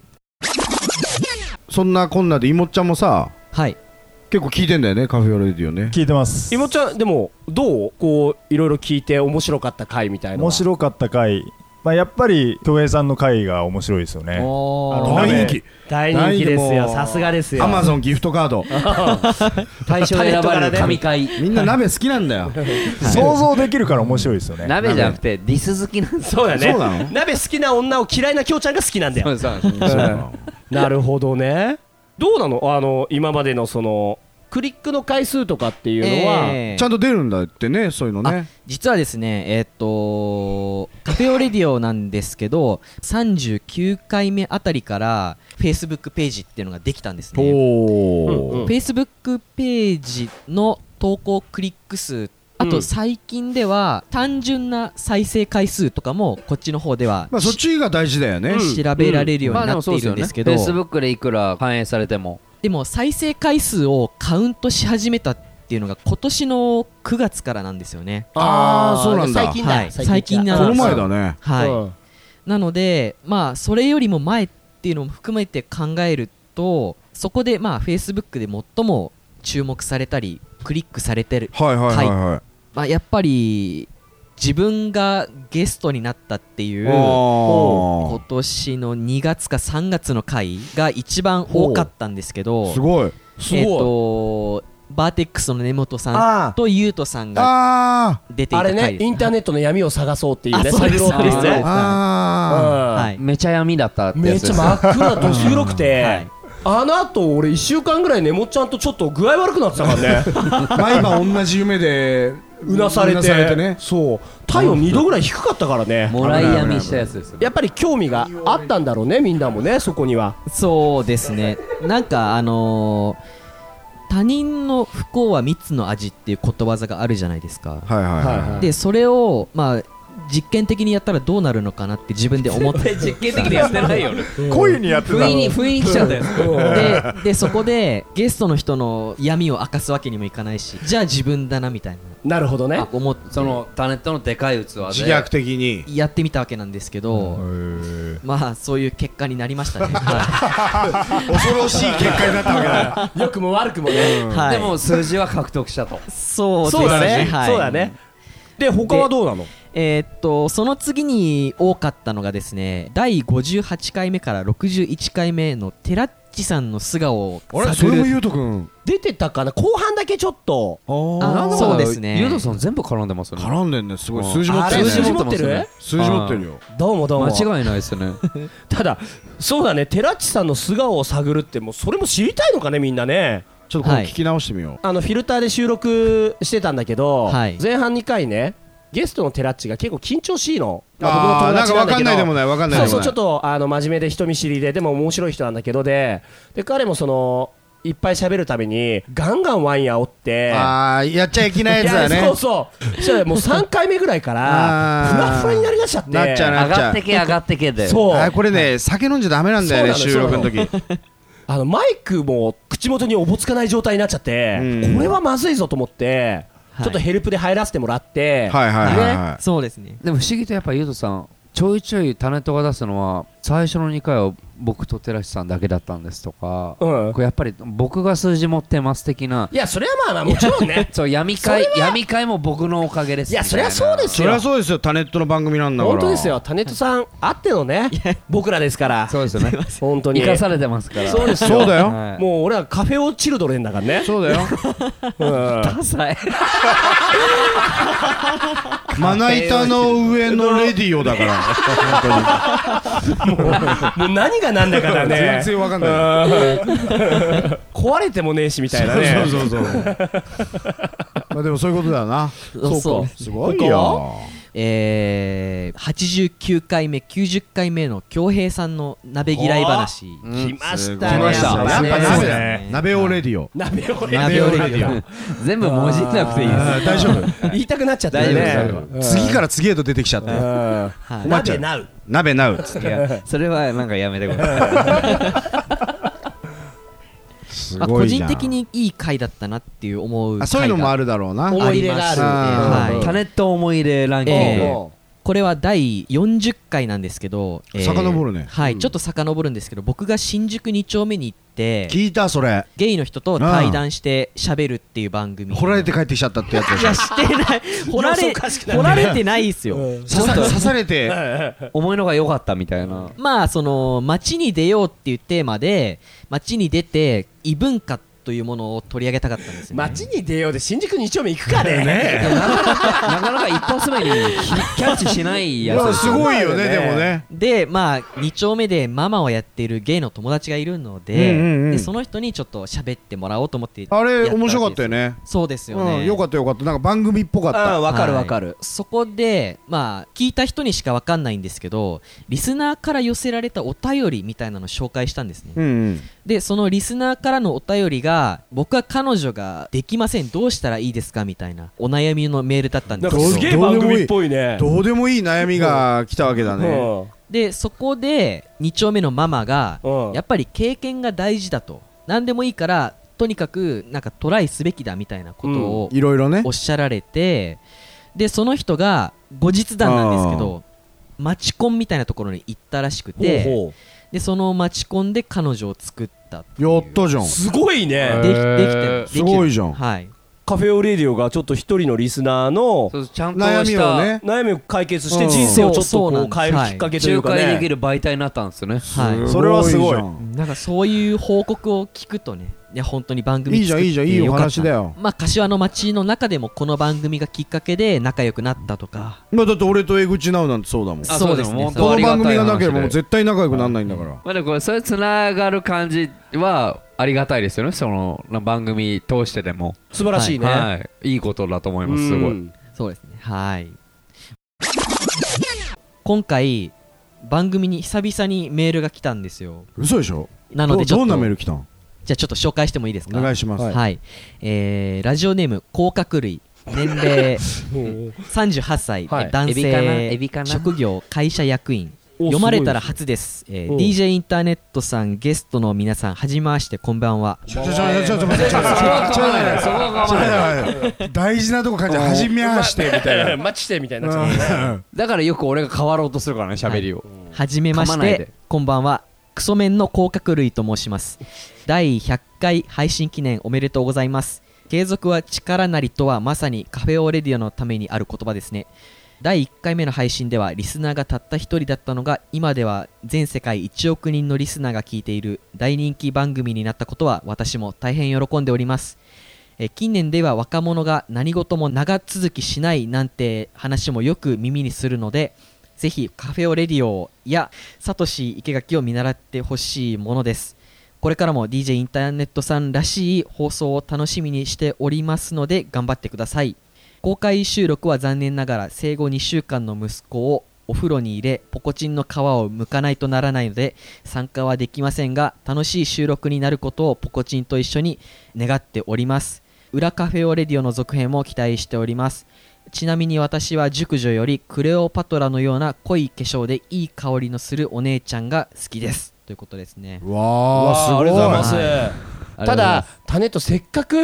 [SPEAKER 5] そんなこんなでいもっちゃんもさ、
[SPEAKER 2] はい、
[SPEAKER 5] 結構聞いてんだよね、カフェオレディオね。
[SPEAKER 6] 聞いてます。
[SPEAKER 4] いもちゃんでもどう、こういろいろ聞いて面白かった回みたいな。
[SPEAKER 6] 面白かった回、まあ、やっぱり京平さんの回が面白いですよね。
[SPEAKER 5] 大人気
[SPEAKER 4] 大人気ですよ、さすがですよ。
[SPEAKER 5] アマゾンギフトカード
[SPEAKER 3] 対象選ばれる神回。
[SPEAKER 5] みんな鍋好きなんだよ。
[SPEAKER 6] 想像できるから面白いですよね。
[SPEAKER 3] 鍋じゃなくてディス好きなんです。
[SPEAKER 4] そうだね。
[SPEAKER 5] そうなの？
[SPEAKER 4] 鍋好きな女を嫌いなきょうちゃんが好きなんだよ。
[SPEAKER 3] そうそうそう。
[SPEAKER 4] なるほどね。どうなの、あの今までのそのクリックの回数とかっていうのは、
[SPEAKER 2] えー、
[SPEAKER 5] ちゃんと出るんだってね、そういうのね。
[SPEAKER 2] 実はですね、えー、っとカフェオレディオなんですけどさんじゅうきゅうかいめあたりからフェイスブックページっていうのができたんですね。
[SPEAKER 5] お
[SPEAKER 2] フェイスブックページの投稿クリック数、あと最近では単純な再生回数とかもこっちの方では、
[SPEAKER 5] まあそっちが大事だよね。
[SPEAKER 2] 調べられるようになっているんですけど、
[SPEAKER 3] フェイスブックでいくら反映されても、
[SPEAKER 2] でも再生回数をカウントし始めたっていうのが今年のくがつからなんですよね。
[SPEAKER 5] ああ、そうなんだ。
[SPEAKER 4] 最近だ、
[SPEAKER 2] はい、最近なん
[SPEAKER 5] この
[SPEAKER 2] ですよ。
[SPEAKER 5] 前だね。
[SPEAKER 2] はい、
[SPEAKER 4] うん、
[SPEAKER 2] なのでまあそれよりも前っていうのも含めて考えると、そこでまあ Facebook で最も注目されたりクリックされてる
[SPEAKER 5] はいはいはいはい、
[SPEAKER 2] まあ、やっぱり自分がゲストになったっていう
[SPEAKER 5] 今
[SPEAKER 2] 今年のにがつかさんがつの回が一番多かったんですけど、
[SPEAKER 5] すごい
[SPEAKER 4] すごい、
[SPEAKER 2] えーとバーテックスの根本さんとゆうとさんが
[SPEAKER 5] あ
[SPEAKER 2] 出ていた
[SPEAKER 4] あれ
[SPEAKER 2] 回です。
[SPEAKER 4] ね、インターネットの闇を探そうっていうね、
[SPEAKER 2] あそうです
[SPEAKER 4] 探ろうっていうね、
[SPEAKER 5] あ
[SPEAKER 2] はい、
[SPEAKER 3] めちゃ闇だったって
[SPEAKER 4] めっちゃ
[SPEAKER 3] やつです。
[SPEAKER 4] 真っ暗どす黒くて、
[SPEAKER 2] はい
[SPEAKER 4] あの後俺いっしゅうかんぐらいねもっちゃんとちょっと具合悪くなってたからね
[SPEAKER 5] 毎晩同じ夢で
[SPEAKER 4] うなされて、
[SPEAKER 5] うなされてね。
[SPEAKER 4] そう、体温にどぐらい低かったからね。
[SPEAKER 3] もらい闇したやつですよ。
[SPEAKER 4] やっぱり興味があったんだろうね、みんなもね、そこには。
[SPEAKER 2] そうですね、なんかあのー、他人の不幸は蜜の味っていうことわざがあるじゃないですか。
[SPEAKER 5] はいはいはい。
[SPEAKER 2] でそれをまあ実験的にやったらどうなるのかなって自分で思って
[SPEAKER 3] 実験的にやってないよね。
[SPEAKER 6] 恋にやってたの。
[SPEAKER 3] 不意に不意に来ちゃったやつ。
[SPEAKER 2] ででそこでゲストの人の闇を明かすわけにもいかないし、じゃあ自分だなみたいな
[SPEAKER 4] なるほどね。
[SPEAKER 2] 思って
[SPEAKER 3] そのタネットのでかい器で
[SPEAKER 5] 自虐的に
[SPEAKER 2] やってみたわけなんですけど、まあそういう結果になりましたね。は
[SPEAKER 5] 恐ろしい結果になったわけだ。
[SPEAKER 4] 良くも悪くもね。
[SPEAKER 2] いはい
[SPEAKER 3] でも数字は獲得したと。
[SPEAKER 2] そう
[SPEAKER 4] そうだね。
[SPEAKER 2] はい
[SPEAKER 4] そうだね。で他はどうなの？
[SPEAKER 2] えーっとその次に多かったのがですね、だいごじゅうはちかいめからろくじゅういっかいめのテラッチさんの素顔を
[SPEAKER 5] あれ、そ
[SPEAKER 2] 探る。
[SPEAKER 5] れもゆうとくん
[SPEAKER 4] 出てたかな、後半だけちょっと。
[SPEAKER 2] あそうですね。
[SPEAKER 3] ゆうとさん全部絡んでますよね。
[SPEAKER 5] 絡んでんね。すごい数字持
[SPEAKER 4] あ
[SPEAKER 5] ってるね。
[SPEAKER 4] れ数字持ってる？
[SPEAKER 5] 数字持ってるよ。
[SPEAKER 4] どうもどうも。
[SPEAKER 3] 間違いないですよね。
[SPEAKER 4] ただそうだね、テラッチさんの素顔を探るってもうそれも知りたいのかねみんなね。
[SPEAKER 5] ちょっとこれ聞き直してみよう。
[SPEAKER 4] あのフィルターで収録してたんだけど、
[SPEAKER 2] はい
[SPEAKER 4] 前半にかいねゲストのテラッチが結構緊張しいの。ま
[SPEAKER 5] あー、なんかわかんないでも
[SPEAKER 4] ない。
[SPEAKER 5] ないわかんないでもない。
[SPEAKER 4] そうそう、ちょっとあの真面目で人見知りででも面白い人なんだけどでで彼もそのいっぱい喋るためにガンガンワイン煽って
[SPEAKER 5] あー、やっちゃいけないやつだね。
[SPEAKER 4] いやそうそうそしたらもうさんかいめぐらいから
[SPEAKER 5] あー
[SPEAKER 4] ふわふわになりだしちゃって
[SPEAKER 5] なっちゃうな
[SPEAKER 3] 上がってけ上がってけで。
[SPEAKER 4] そう
[SPEAKER 5] あー、これね、酒飲んじゃダメなんだよね、
[SPEAKER 4] そう
[SPEAKER 5] 収
[SPEAKER 4] なの
[SPEAKER 5] 録の時。
[SPEAKER 4] あのマイクも口元におぼつかない状態になっちゃって
[SPEAKER 5] うん
[SPEAKER 4] これはまずいぞと思って
[SPEAKER 2] はい
[SPEAKER 4] ちょっとヘルプで入らせてもらって
[SPEAKER 5] はいはいはいは
[SPEAKER 2] そうですね。
[SPEAKER 3] でも不思議とやっぱゆうとさんちょいちょいタネットが出すのは最初のにかいは僕と寺師さんだけだったんですとか、うん、これやっぱり僕が数字持ってます的な。
[SPEAKER 4] いやそれはまあまあもちろんね
[SPEAKER 3] そう闇会闇会も僕のおかげです。
[SPEAKER 4] いやそれはそうですよ。
[SPEAKER 5] それはそうですよ。タネットの番組なんだから。
[SPEAKER 4] 本当ですよ。タネットさんあってのね僕らですから。
[SPEAKER 3] そうですよね。
[SPEAKER 4] 本当に
[SPEAKER 3] 生かされてますから。
[SPEAKER 4] そうですよ。
[SPEAKER 5] そうだよ、
[SPEAKER 4] はい、もう俺はカフェオチルドレンだからね。
[SPEAKER 5] そうだよ
[SPEAKER 3] ダサい
[SPEAKER 5] まな板の上のレディオだから
[SPEAKER 4] 本当にもう、もう何が何だからね
[SPEAKER 5] 全然わかんない
[SPEAKER 4] 壊れてもねえしみたいなね。
[SPEAKER 5] そうそうそうまあでもそういうことだよな。
[SPEAKER 2] そうそう
[SPEAKER 5] すごいよ。
[SPEAKER 2] えー、はちじゅうきゅうかいめきゅうじゅっかいめの恭平さんの鍋嫌い話
[SPEAKER 4] 来ましたね。
[SPEAKER 5] 来ました。やっぱ鍋だ。鍋オレディオ。
[SPEAKER 4] 鍋オレデ
[SPEAKER 2] ィオ。
[SPEAKER 3] 全部文字ってなくていいです。
[SPEAKER 5] 大丈夫。
[SPEAKER 4] 言いたくなっちゃったね。
[SPEAKER 5] 次から次へと出てきちゃって。
[SPEAKER 4] 鍋なう。
[SPEAKER 5] 鍋なう。
[SPEAKER 3] それはなんかやめてください。
[SPEAKER 2] まあ、個人的にいい回だったなっていう思う回が
[SPEAKER 5] そういうのもあるだろうな。
[SPEAKER 4] 思い入れがある。
[SPEAKER 3] タネット思い入れランキング。
[SPEAKER 2] これはだいよんじゅっかいなんですけど、
[SPEAKER 5] 遡るね。
[SPEAKER 2] はい、ちょっと遡るんですけど、僕が新宿に丁目に行って
[SPEAKER 5] 聞いたそれ
[SPEAKER 2] ゲイの人と対談して喋るっていう番組。
[SPEAKER 5] 掘られて帰ってきちゃったってやつでしょ。
[SPEAKER 2] いやしてない掘られ掘られてないですよ。
[SPEAKER 5] 刺されて
[SPEAKER 3] 思いのが良かったみたいな。
[SPEAKER 2] まあその街に出ようっていうテーマで街に出て異文化というものを取り上げたかったんですよね。
[SPEAKER 4] 街に出ようで新宿に丁目行くかね。
[SPEAKER 3] なかなか一発目にキャッチしないやつ。
[SPEAKER 5] すごいよねでもね。
[SPEAKER 2] でまあに丁目でママをやっているゲイの友達がいるので、でその人にちょっと喋ってもらおうと思って。
[SPEAKER 5] あれ面白かったよね。
[SPEAKER 2] そうですよね。
[SPEAKER 5] よかったよかった。なんか番組っぽかった。
[SPEAKER 4] わかるわかる。
[SPEAKER 2] そこでまあ聞いた人にしかわかんないんですけど、リスナーから寄せられたお便りみたいなのを紹介したんですね。でそのリスナーからのお便りが僕は彼女ができませんどうしたらいいですかみたいなお悩みのメールだったんですけど、
[SPEAKER 4] すげえ番組っぽいね。
[SPEAKER 5] どうでもいい悩みが来たわけだね。
[SPEAKER 2] でそこでに丁目のママがやっぱり経験が大事だと、何でもいいからとにかくなんかトライすべきだみたいなことをいろいろねおっしゃられて、でその人が後日談なんですけどマチコンみたいなところに行ったらしくて、ほうほうでそのマチコンで彼女を作ったっていう。
[SPEAKER 5] やったじゃん。
[SPEAKER 4] すごいね。
[SPEAKER 2] できできてる。
[SPEAKER 5] すごいじゃん。
[SPEAKER 2] はい。
[SPEAKER 4] カフェオレディオがちょっと一人のリスナーの
[SPEAKER 5] 悩みをね
[SPEAKER 4] 悩みを解決して人生をちょっとこう変えるきっかけというかね、
[SPEAKER 3] 仲介できる媒体になったんですよね。
[SPEAKER 2] はい。
[SPEAKER 5] それはすごい。
[SPEAKER 2] なんかそういう報告を聞くとね、いや本当に番組作って
[SPEAKER 5] いいじゃんいいじゃんいいお話だよ。
[SPEAKER 2] まあ柏の町の中でもこの番組がきっかけで仲良くなったとか。
[SPEAKER 5] まあだって俺と江口直なんてそうだもん。
[SPEAKER 2] そうですね。
[SPEAKER 5] この番組がなければもう絶対仲良くならないんだから。
[SPEAKER 3] まあでもこれそれつながる感じはありがたいですよね。その番組通してでも
[SPEAKER 4] 素晴らしいね。
[SPEAKER 3] はい、いいことだと思います。すごい。
[SPEAKER 2] そうですね。はい。今回番組に久々にメールが来たんですよ。
[SPEAKER 5] 嘘でしょ。
[SPEAKER 2] なのでちょっと
[SPEAKER 5] どんなメール来たん？
[SPEAKER 2] じゃあちょっと紹介してもいいですか。
[SPEAKER 5] お願いします。
[SPEAKER 2] はい、はい、えー、ラジオネーム甲殻類、年齢さんじゅうはっさい、はい、男性、職業会社役員。読まれたら初です、えー、ディージェー インターネットさん、ゲストの皆さん、はじめまして、こんばんは。
[SPEAKER 5] ちょちょちょちょちょ待って、ちょちょちょちょ大事なとこ感じ、はじめましてみたいな、
[SPEAKER 4] 待ちしてみたいな。
[SPEAKER 3] だからよく俺が変わろうとするからね、喋りを。
[SPEAKER 2] はじめまして、こんばんは。クソメンの甲殻類と申します。だいひゃっかい配信記念おめでとうございます。継続は力なりとはまさにカフェオレディオのためにある言葉ですね。だいいっかいめの配信ではリスナーがたった一人だったのが、今では全世界いちおくにんのリスナーが聞いている大人気番組になったことは私も大変喜んでおります。え近年では若者が何事も長続きしないなんて話もよく耳にするので、ぜひカフェオレディオやサトシ池垣を見習ってほしいものです。これからも ディージェー インターネットさんらしい放送を楽しみにしておりますので頑張ってください。公開収録は残念ながら生後にしゅうかんの息子をお風呂に入れポコチンの皮を剥かないとならないので参加はできませんが、楽しい収録になることをポコチンと一緒に願っております。裏カフェオレディオの続編も期待しております。ちなみに私は熟女よりクレオパトラのような濃い化粧でいい香りのするお姉ちゃんが好きですということですね。
[SPEAKER 5] わー、すごい。ありがとうございます。
[SPEAKER 4] ただタネットせっかく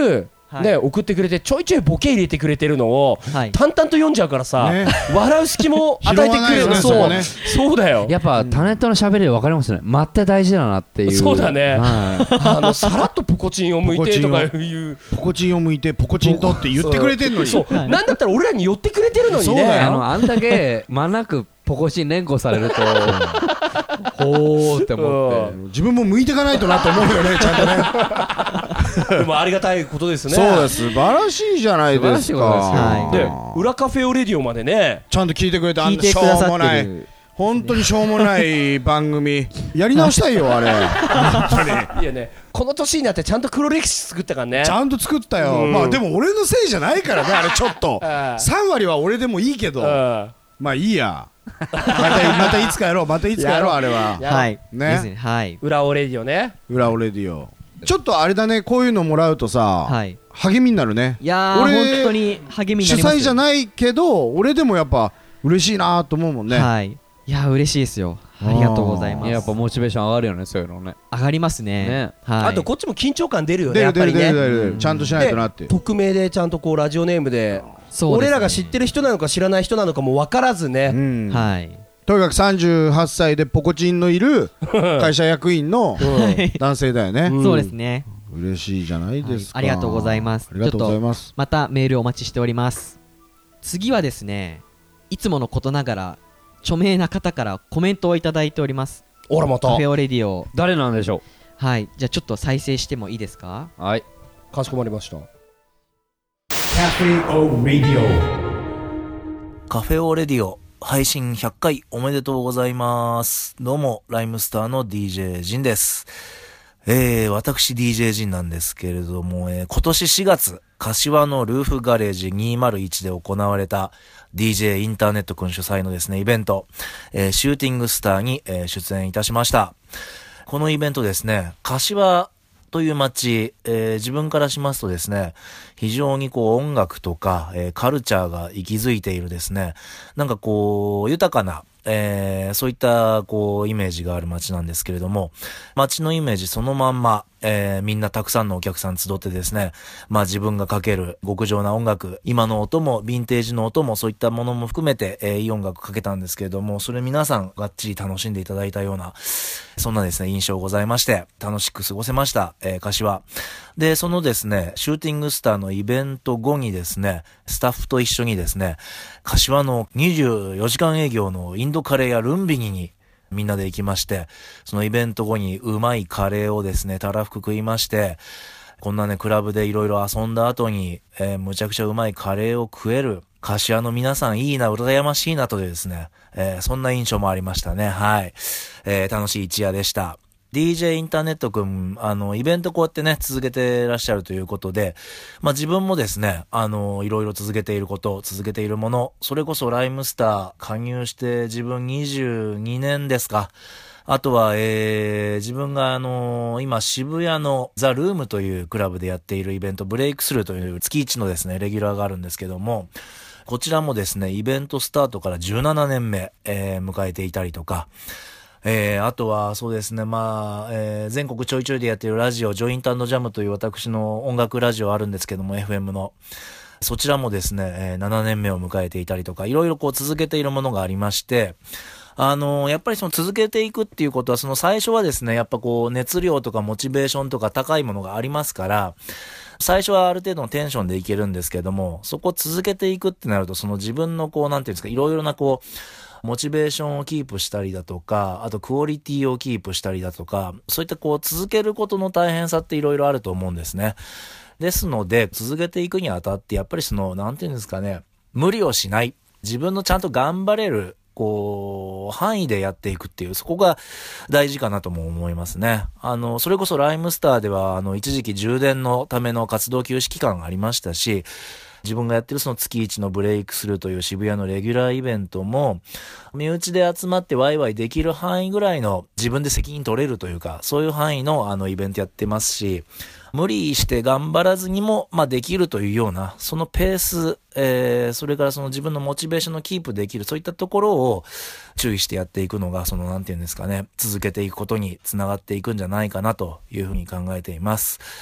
[SPEAKER 4] ね、送ってくれてちょいちょいボケ入れてくれてるのを、はい、淡々と読んじゃうからさ、ね、笑う隙も与えてくれるのそう、ね、そうだよ。
[SPEAKER 3] やっぱタネットの喋りで分かりますね。間って大事だなっていう。
[SPEAKER 4] そうだね、はい、あのさらっとポコチンを向いてとかいう
[SPEAKER 5] ポコチンを向いてポコチンとって言ってくれてんのに
[SPEAKER 4] そう、はい、なんだったら俺らに寄ってくれてるのにね。そうだよ。
[SPEAKER 3] あのあんだけ間なくポコチン連呼されるとほーって思って
[SPEAKER 5] 自分も向いていかないとなと思うよねちゃんとね
[SPEAKER 4] でもありがたいことですね。
[SPEAKER 5] そうです、素晴らしいじゃないですか。
[SPEAKER 2] はい、
[SPEAKER 4] で裏カフェオレディオまでね
[SPEAKER 5] ちゃんと聞いてくれて、あんなしょうもない本当にしょうもない番組やり直したいよあれ本当に。
[SPEAKER 4] いやね、この年になってちゃんと黒歴史作ったからね。
[SPEAKER 5] ちゃんと作ったよ、うん、まあでも俺のせいじゃないからねあれちょっとさん割は俺でもいいけどまあいいやまたまたいつかやろうまたいつかやろうあれは
[SPEAKER 2] はい
[SPEAKER 5] ね、
[SPEAKER 2] はい、
[SPEAKER 4] 裏オレディオね、
[SPEAKER 5] 裏オレディオちょっとあれだね、こういうのもらうとさ、はい、励みになるね。
[SPEAKER 2] いやー俺本当に励みになりますよ。
[SPEAKER 5] 主催じゃないけど俺でもやっぱ嬉しいなと思うもんね。
[SPEAKER 2] はい、いや嬉しいですよ。ありがとうございます。
[SPEAKER 3] やっぱモチベーション上がるよね、そういうのね。
[SPEAKER 2] 上がりますね。ね、
[SPEAKER 4] はい、あとこっちも緊張感出るよね、やっぱりね。
[SPEAKER 5] 出る出る出る出る、ちゃんとしないとなって。
[SPEAKER 4] 匿名でちゃんとこうラジオネームで、そうですね、俺らが知ってる人なのか知らない人なのかも分からずね、うん、
[SPEAKER 2] はい、
[SPEAKER 5] とにかくさんじゅうはっさいでポコチンのいる会社役員の男性だよね、
[SPEAKER 2] うん、そうですね。
[SPEAKER 5] 嬉しいじゃないですか、
[SPEAKER 2] はい、ありがとうございます。
[SPEAKER 5] ありがとうございます。
[SPEAKER 2] またメールお待ちしております。次はですね、いつものことながら著名な方からコメントをいただいております。
[SPEAKER 4] あらまた
[SPEAKER 2] カフェオレディオ、
[SPEAKER 3] 誰なんでしょう。
[SPEAKER 2] はい、じゃあちょっと再生してもいいですか。
[SPEAKER 3] はい、
[SPEAKER 4] かしこまりました。
[SPEAKER 7] カフェオレディオカフェオレディオ配信ひゃっかいおめでとうございます。どうもライムスターの ディージェー ジンです。えー、私 ディージェー ジンなんですけれども、えー、今年しがつ柏のルーフガレージにひゃくいちで行われた ディージェー インターネットくん主催のですねイベント、えー、シューティングスターに、えー、出演いたしました。このイベントですね、柏という街、えー、自分からしますとですね、非常にこう音楽とか、えー、カルチャーが息づいているですね、なんかこう豊かなえー、そういったこうイメージがある街なんですけれども、街のイメージそのまんま、えー、みんなたくさんのお客さん集ってですね、まあ自分がかける極上な音楽、今の音もヴィンテージの音もそういったものも含めて、えー、いい音楽かけたんですけれども、それ皆さんがっちり楽しんでいただいたようなそんなですね印象ございまして、楽しく過ごせました、えー、柏で。そのですねシューティングスターのイベント後にですね、スタッフと一緒にですね、柏のにじゅうよじかん営業のインドカレー屋ルンビニにみんなで行きまして、そのイベント後にうまいカレーをですねたらふく食いまして、こんなねクラブでいろいろ遊んだ後に、えー、むちゃくちゃうまいカレーを食える柏の皆さんいいな、羨ましいなとですね、えー、そんな印象もありましたね。はい、えー、楽しい一夜でした。ディージェー インターネットくん、あの、イベントこうやってね、続けてらっしゃるということで、まあ自分もですね、あの、いろいろ続けていること、続けているもの、それこそライムスター加入して自分にじゅうにねんですか。あとは、えー、自分があのー、今渋谷のザ・ルームというクラブでやっているイベント、ブレイクスルーという月いちのですね、レギュラーがあるんですけども、こちらもですね、イベントスタートからじゅうななねんめ、えー、迎えていたりとか、えー、あとはそうですね、まあ、えー、全国ちょいちょいでやっているラジオ、ジョイント&ジャムという私の音楽ラジオあるんですけども、エフエム の。そちらもですね、えー、ななねんめを迎えていたりとか、いろいろこう続けているものがありまして、あのー、やっぱりその続けていくっていうことは、その最初はですね、やっぱこう熱量とかモチベーションとか高いものがありますから、最初はある程度のテンションでいけるんですけども、そこを続けていくってなると、その自分のこう、なんていうんですか、いろいろなこう、モチベーションをキープしたりだとか、あとクオリティをキープしたりだとか、そういったこう続けることの大変さっていろいろあると思うんですね。ですので、続けていくにあたって、やっぱりその、なんていうんですかね、無理をしない。自分のちゃんと頑張れる、こう、範囲でやっていくっていう、そこが大事かなとも思いますね。あの、それこそライムスターでは、あの、一時期充電のための活動休止期間がありましたし、自分がやってるその月一のブレイクスルーという渋谷のレギュラーイベントも、身内で集まってワイワイできる範囲ぐらいの自分で責任取れるというか、そういう範囲のあのイベントやってますし、無理して頑張らずにも、まあできるというような、そのペース、えー、それからその自分のモチベーションのキープできる、そういったところを注意してやっていくのが、そのなんていうんですかね、続けていくことにつながっていくんじゃないかなというふうに考えています。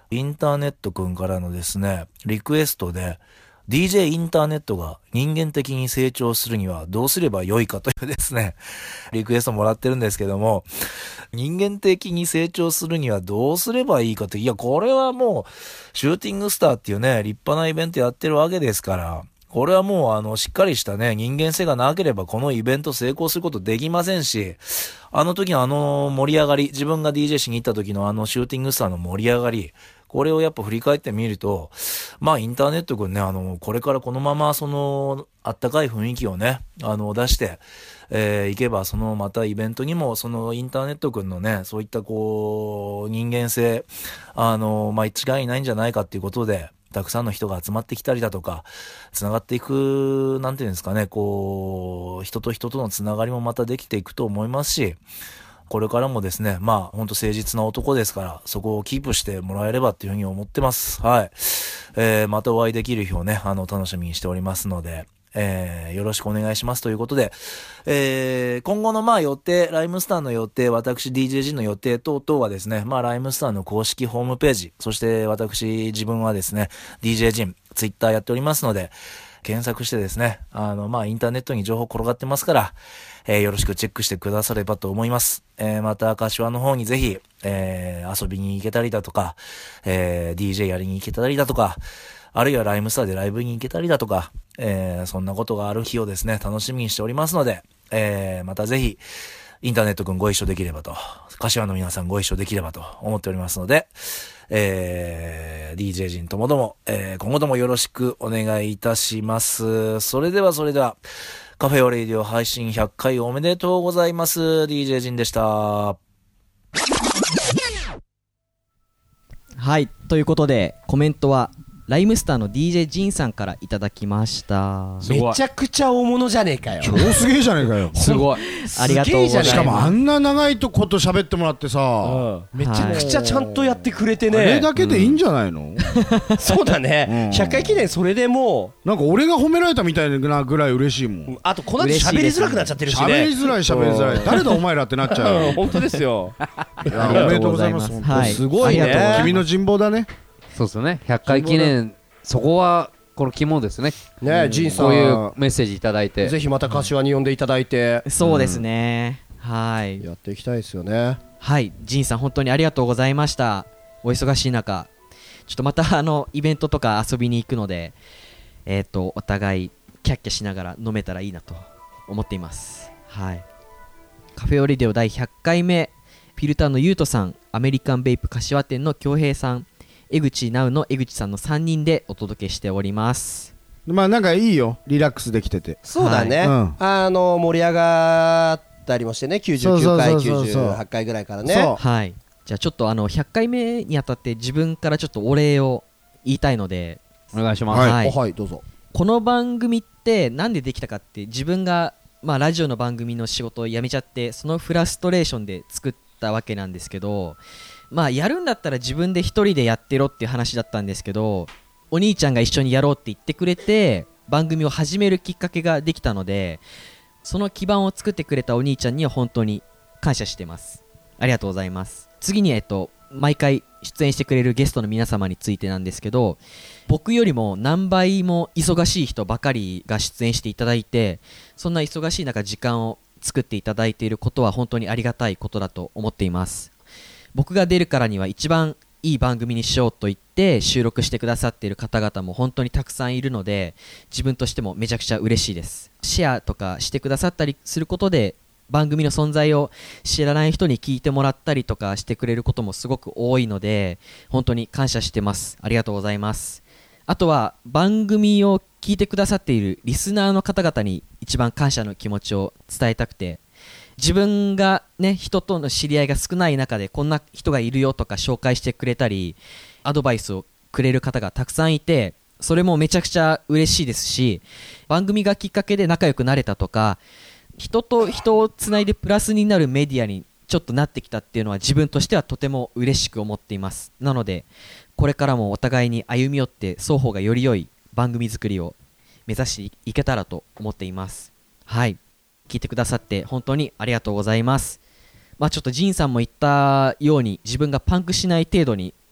[SPEAKER 7] インターネットくんからのですね、リクエストで、ディージェー インターネットが人間的に成長するにはどうすればよいかというですね、リクエストもらってるんですけども、人間的に成長するにはどうすればいいかと、いや、これはもう、シューティングスターっていうね、立派なイベントやってるわけですから、これはもうあの、しっかりしたね、人間性がなければこのイベント成功することできませんし、あの時のあの盛り上がり、自分が ディージェー しに行った時のあのシューティングスターの盛り上がり、これをやっぱ振り返ってみると、まあインターネットくんね、あの、これからこのままその、あったかい雰囲気をね、あの、出して、えー、いけば、そのまたイベントにも、そのインターネットくんのね、そういったこう、人間性、あの、まあ違いないんじゃないかっていうことで、たくさんの人が集まってきたりだとか、つながっていく、なんていうんですかね、こう、人と人とのつながりもまたできていくと思いますし、これからもですね、まあ、ほんと誠実な男ですから、そこをキープしてもらえればっていうふうに思ってます。はい。えー、またお会いできる日をね、あの、楽しみにしておりますので、えー、よろしくお願いしますということで、えー、今後のまあ予定、ライムスターの予定、私 ディージェー 陣の予定等々はですね、まあライムスターの公式ホームページ、そして私自分はですね、ディージェー 陣、ツイッターやっておりますので、検索してですね、あの、まあインターネットに情報転がってますから、えー、よろしくチェックしてくださればと思います。えー、また柏の方にぜひ、えー、遊びに行けたりだとか、えー、ディージェー やりに行けたりだとか、あるいはライムスターでライブに行けたりだとか、えー、そんなことがある日をですね、楽しみにしておりますので、えー、またぜひ、インターネットくんご一緒できればと、柏の皆さんご一緒できればと思っておりますので、えー、ディージェー 陣ともども、えー、今後ともよろしくお願いいたします。それではそれでは、カフェオレイディオ配信ひゃっかいおめでとうございます。ディージェー 陣でした。
[SPEAKER 2] はい、ということで、コメントは、ライムスターの ディージェー ジンさんからいただきました。
[SPEAKER 4] めちゃくちゃ大物じゃねえかよ。
[SPEAKER 5] 超すげえじゃねえかよ。
[SPEAKER 4] すごい。
[SPEAKER 2] ありがとうございます。
[SPEAKER 5] しかもあんな長いとこと喋ってもらってさ、
[SPEAKER 4] うん、めちゃくちゃちゃんとやってくれてね。
[SPEAKER 5] あれだけでいいんじゃないの？
[SPEAKER 4] うん、そうだね、うん。ひゃっかい記念それでも
[SPEAKER 5] うなんか俺が褒められたみたいなぐらい嬉しいもん。
[SPEAKER 4] あとこの後喋りづらくなっちゃってるしね。
[SPEAKER 5] 喋りづらい喋りづらい。誰だお前らってなっちゃう。
[SPEAKER 4] うん、本当ですよ。
[SPEAKER 5] いや、おめでとうございます。
[SPEAKER 2] はい、
[SPEAKER 4] すごいね。
[SPEAKER 5] 君の人望だね。
[SPEAKER 3] そうですね。ひゃっかい記念。そこはこの肝ですね。
[SPEAKER 4] ねえ、ジンさん、
[SPEAKER 3] こういうメッセージいただいて、
[SPEAKER 4] ぜひまた柏に呼んでいただいて、
[SPEAKER 2] そうですね。はい。
[SPEAKER 4] やっていきたいですよね。
[SPEAKER 2] はい、ジンさん本当にありがとうございました。お忙しい中、ちょっとまたあのイベントとか遊びに行くので、えっとお互いキャッキャしながら飲めたらいいなと思っています。はい。カフェオレディオだいひゃっかいめ、フィルターのゆうとさん、アメリカンベイプ柏店の京平さん、江口直の江口さんのさんにんでお届けしております。
[SPEAKER 5] まあなんかいいよ、リラックスできてて。
[SPEAKER 4] そうだね、はい、うん、あの盛り上がったりもしてね、きゅうじゅうきゅうかい、きゅうじゅうはちかいぐらいからね。
[SPEAKER 2] はい。じゃあちょっとあのひゃっかいめにあたって自分からちょっとお礼を言いたいので
[SPEAKER 3] お願いします。
[SPEAKER 4] はい、はいはい、どうぞ。
[SPEAKER 2] この番組ってなんでできたかって、自分がまあラジオの番組の仕事を辞めちゃって、そのフラストレーションで作ったわけなんですけど、まあやるんだったら自分で一人でやってろっていう話だったんですけど、お兄ちゃんが一緒にやろうって言ってくれて番組を始めるきっかけができたので、その基盤を作ってくれたお兄ちゃんには本当に感謝してます。ありがとうございます。次にえっと毎回出演してくれるゲストの皆様についてなんですけど、僕よりも何倍も忙しい人ばかりが出演していただいて、そんな忙しい中時間を作っていただいていることは本当にありがたいことだと思っています。僕が出るからには一番いい番組にしようと言って収録してくださっている方々も本当にたくさんいるので、自分としてもめちゃくちゃ嬉しいです。シェアとかしてくださったりすることで番組の存在を知らない人に聞いてもらったりとかしてくれることもすごく多いので、本当に感謝してます。ありがとうございます。あとは番組を聞いてくださっているリスナーの方々に一番感謝の気持ちを伝えたくて、自分がね、人との知り合いが少ない中でこんな人がいるよとか紹介してくれたり、アドバイスをくれる方がたくさんいて、それもめちゃくちゃ嬉しいですし、番組がきっかけで仲良くなれたとか、人と人をつないでプラスになるメディアにちょっとなってきたっていうのは自分としてはとても嬉しく思っています。なのでこれからもお互いに歩み寄って双方がより良い番組作りを目指していけたらと思っています。はい、聞いてくださって本当にありがとうございます。まあちょっとジンさんも言ったように、自分がパンクしない程度に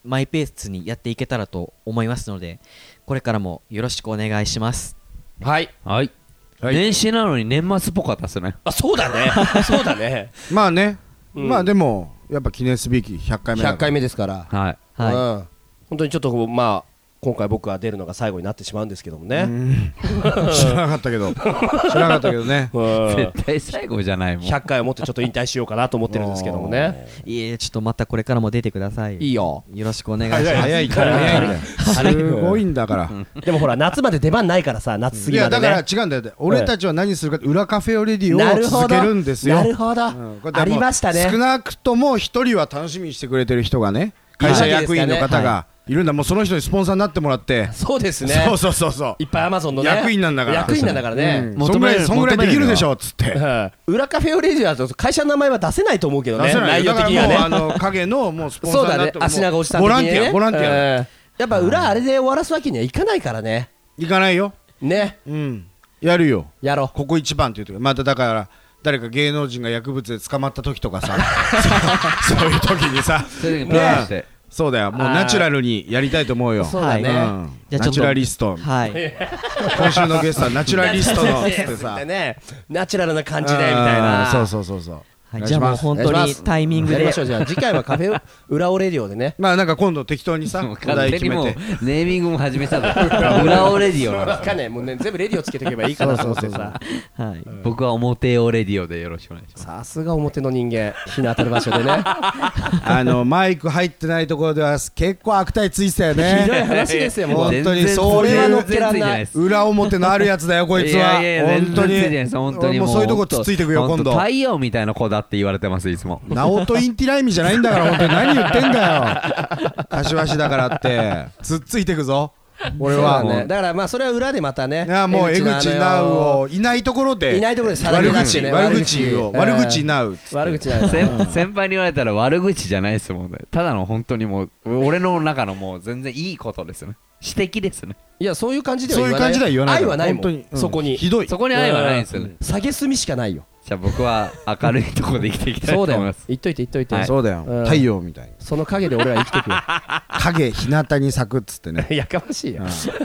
[SPEAKER 2] マイペースにやっていけたらと思いますので、これからもよろしくお願いします。
[SPEAKER 3] はいはい、はい、年始なのに年末っぽかったっすね。
[SPEAKER 4] あ、そうだねそうだね
[SPEAKER 5] まあね、うん、まあでもやっぱ記念すべきひゃっかいめだから、
[SPEAKER 4] ひゃっかいめですから、
[SPEAKER 3] はい、
[SPEAKER 4] はい、うん、本当にちょっとまあ今回僕が出るのが最後になってしまうんですけどもね。
[SPEAKER 5] 知らなかったけど知らなかったけどね
[SPEAKER 3] 絶対最後じゃないもん。
[SPEAKER 4] ひゃっかいをもってちょっと引退しようかなと思ってるんですけどもね
[SPEAKER 2] いえ、ちょっとまたこれからも出てください。
[SPEAKER 4] いいよ、
[SPEAKER 2] よろしくお願いします。
[SPEAKER 5] 早いから早いすごいんだから
[SPEAKER 4] でもほら夏まで出番ないからさ、夏過ぎまでね。
[SPEAKER 5] いやだから違うんだよ、俺たちは何するか、裏カフェオレディを続けるんですよ。
[SPEAKER 4] なるほど、ありましたね。
[SPEAKER 5] 少なくとも一人は楽しみにしてくれてる人がね、会社役員の方がいるんだ。もうその人にスポンサーになってもらって。
[SPEAKER 4] そうですね。
[SPEAKER 5] そうそうそうそう。
[SPEAKER 4] いっぱいアマゾンのね
[SPEAKER 5] 役員なんだから。
[SPEAKER 4] 役員なんだからね。
[SPEAKER 5] そんぐらいそんぐらいできるでしょっつって。
[SPEAKER 4] 裏カフェオレディだと会社の名前は出せないと思うけどね。内容的にはね。
[SPEAKER 5] あの影のもうスポンサーになって。
[SPEAKER 4] そうだね。足長おじさん
[SPEAKER 5] ボランティアボランティア。
[SPEAKER 4] やっぱ裏あれで終わらすわけにはいかないからね。
[SPEAKER 5] いかないよ。
[SPEAKER 4] ね。
[SPEAKER 5] うん。やるよ。
[SPEAKER 4] やろう。
[SPEAKER 5] ここ一番っていうとまただから誰か芸能人が薬物で捕まった時とかさ、そういう時にさ。そうだよ、もうナチュラルにやりたいと思うよ。
[SPEAKER 4] そうだね、
[SPEAKER 5] ナチュラリスト。はい今週のゲストはナチュラリストのってさ
[SPEAKER 4] ナチュラルな感じでみたいな。
[SPEAKER 5] そうそうそうそう。
[SPEAKER 2] じゃあもう本当にタイミングでやり
[SPEAKER 4] ましょう。じゃあ次回はカフェ裏オレディオでね。
[SPEAKER 5] まあなんか今度適当にさ
[SPEAKER 3] お題決めてネーミングも始めたぞ裏オレディオ
[SPEAKER 4] わかんないもうね、全部レディオつけておけばいいかなと思ってさ。
[SPEAKER 3] 僕は表オレディオでよろしくお願いします。
[SPEAKER 4] さすが表の人間、日の当たる場所でね
[SPEAKER 5] あのマイク入ってないところでは結構悪態ついてたよね。
[SPEAKER 4] ひどい話ですよ。もう
[SPEAKER 5] 本当にそういう裏表のあるやつだよこいつは。本当にもうそういうとこつっついてくよ今度。
[SPEAKER 3] 太陽みたいな子だって言われてます。
[SPEAKER 5] ナオトインティライミじゃないんだから本当に何言ってんだよ柏市だからってつっついてくぞ俺は。
[SPEAKER 4] だからまあそれは裏でまたね。
[SPEAKER 5] いやもう江口ナウをいないところで
[SPEAKER 4] いないところで悪
[SPEAKER 5] 口悪口を悪口ナウ
[SPEAKER 4] 悪口ナウ
[SPEAKER 3] 先輩に言われたら悪口じゃないですもんね。ただの本当にもう俺の中のもう全然いいことですね。指摘ですね。
[SPEAKER 4] いやそういう感じでは
[SPEAKER 5] 言わない。そういう感じでは言わない。
[SPEAKER 4] 愛はないもんそこに。
[SPEAKER 5] ひどい。
[SPEAKER 3] そこに愛はないんですよね。
[SPEAKER 4] 下げすみしかないよ。
[SPEAKER 3] じゃあ僕は明るいところで生きていきたいと思います。
[SPEAKER 4] 言っといて言っといて。
[SPEAKER 5] そうだよ、太陽みたいに
[SPEAKER 4] その影で俺は生きてくよ
[SPEAKER 5] 影日向に咲くっつってね
[SPEAKER 4] やかましいよ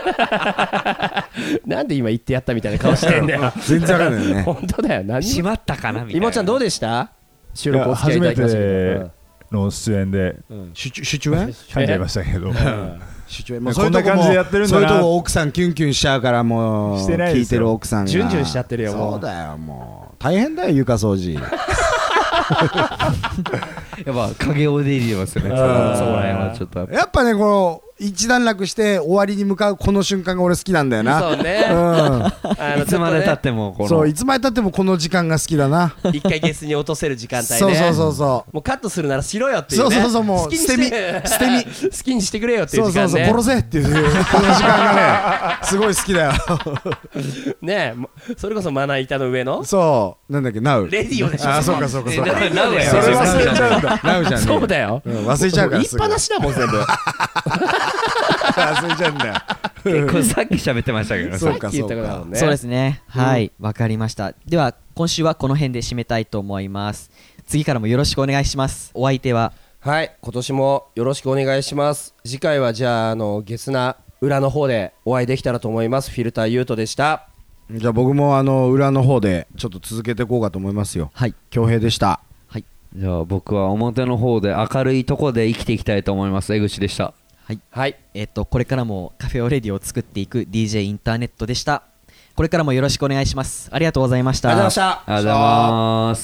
[SPEAKER 4] なんで今言ってやったみたいな顔してんだよ
[SPEAKER 5] 全然わかんないよね
[SPEAKER 4] 本当だよ。何
[SPEAKER 3] しまったかなみたいな。
[SPEAKER 4] 妹ちゃんどうでした？収録お付き合いいただきましたけど。
[SPEAKER 6] の出演で
[SPEAKER 5] 出演
[SPEAKER 6] 噛んじゃいましたけど
[SPEAKER 5] こんな感じでやってるんだな。そういうとこ奥さんキュンキュンしちゃうからもう聞いてる奥さんが
[SPEAKER 4] ジュンジュンしちゃってるよ。
[SPEAKER 5] そうだよもう大変だよ床掃除
[SPEAKER 3] やっぱ影を出入りますよね。そこら辺はちょっと
[SPEAKER 5] やっぱねこの一段落して終わりに向かうこの瞬間が俺好きなんだよな。
[SPEAKER 4] そうね、
[SPEAKER 3] うん、いつまでたってもこの
[SPEAKER 5] そういつまでたってもこの時間が好きだな。
[SPEAKER 4] 一回ゲスに落とせる時間帯ね。
[SPEAKER 5] そうそうそうそう
[SPEAKER 4] もうカットするならしろよっていうね。
[SPEAKER 5] そうそうそうもう捨て身捨て身
[SPEAKER 4] 好きにしてくれよっていう時間ね。
[SPEAKER 5] そうそうそう殺せっていうこの時間がねすごい好きだよ
[SPEAKER 4] ねえそれこそまな板の上の
[SPEAKER 5] そうなんだっけナウ
[SPEAKER 4] レディオでしょ。
[SPEAKER 5] あそうかそうかそうか
[SPEAKER 4] ナウや
[SPEAKER 5] それ忘れちゃうんだナウじゃんね。
[SPEAKER 4] そうだよ
[SPEAKER 5] 忘れちゃうから
[SPEAKER 4] 言いっぱなしだもん全部
[SPEAKER 5] 忘れちゃうんだよ
[SPEAKER 3] 結構さっき喋ってましたけど
[SPEAKER 5] そうかそう
[SPEAKER 4] か
[SPEAKER 2] そうですね。はいわかりました。では今週はこの辺で締めたいと思います。次からもよろしくお願いします。お相手は
[SPEAKER 4] はい今年もよろしくお願いします。次回はじゃああのゲスな裏の方でお会いできたらと思います。フィルターユートでした。
[SPEAKER 5] じゃあ僕もあの裏の方でちょっと続けていこうかと思いますよ。
[SPEAKER 2] はい
[SPEAKER 5] 恭平でした。
[SPEAKER 2] はい
[SPEAKER 3] じゃあ僕は表の方で明るいとこで生きていきたいと思います。江口でした。
[SPEAKER 2] はい、はい、えっとこれからもカフェオレディを作っていく ディージェー インターネットでした。これからもよろしくお願いします。ありがとうございました。
[SPEAKER 4] ありがとうございました。
[SPEAKER 3] ありがとうございます。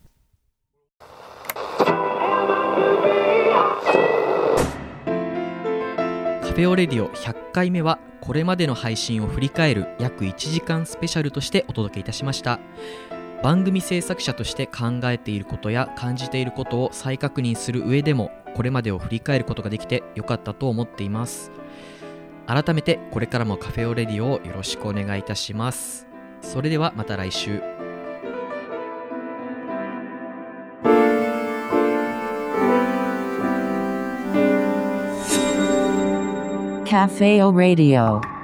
[SPEAKER 2] カフェオレディオひゃっかいめはこれまでの配信を振り返る約いちじかんスペシャルとしてお届けいたしました。番組制作者として考えていることや感じていることを再確認する上でもこれまでを振り返ることができてよかったと思っています。改めてこれからもカフェオレディオをよろしくお願いいたします。それではまた来週。
[SPEAKER 8] Cafe O Radio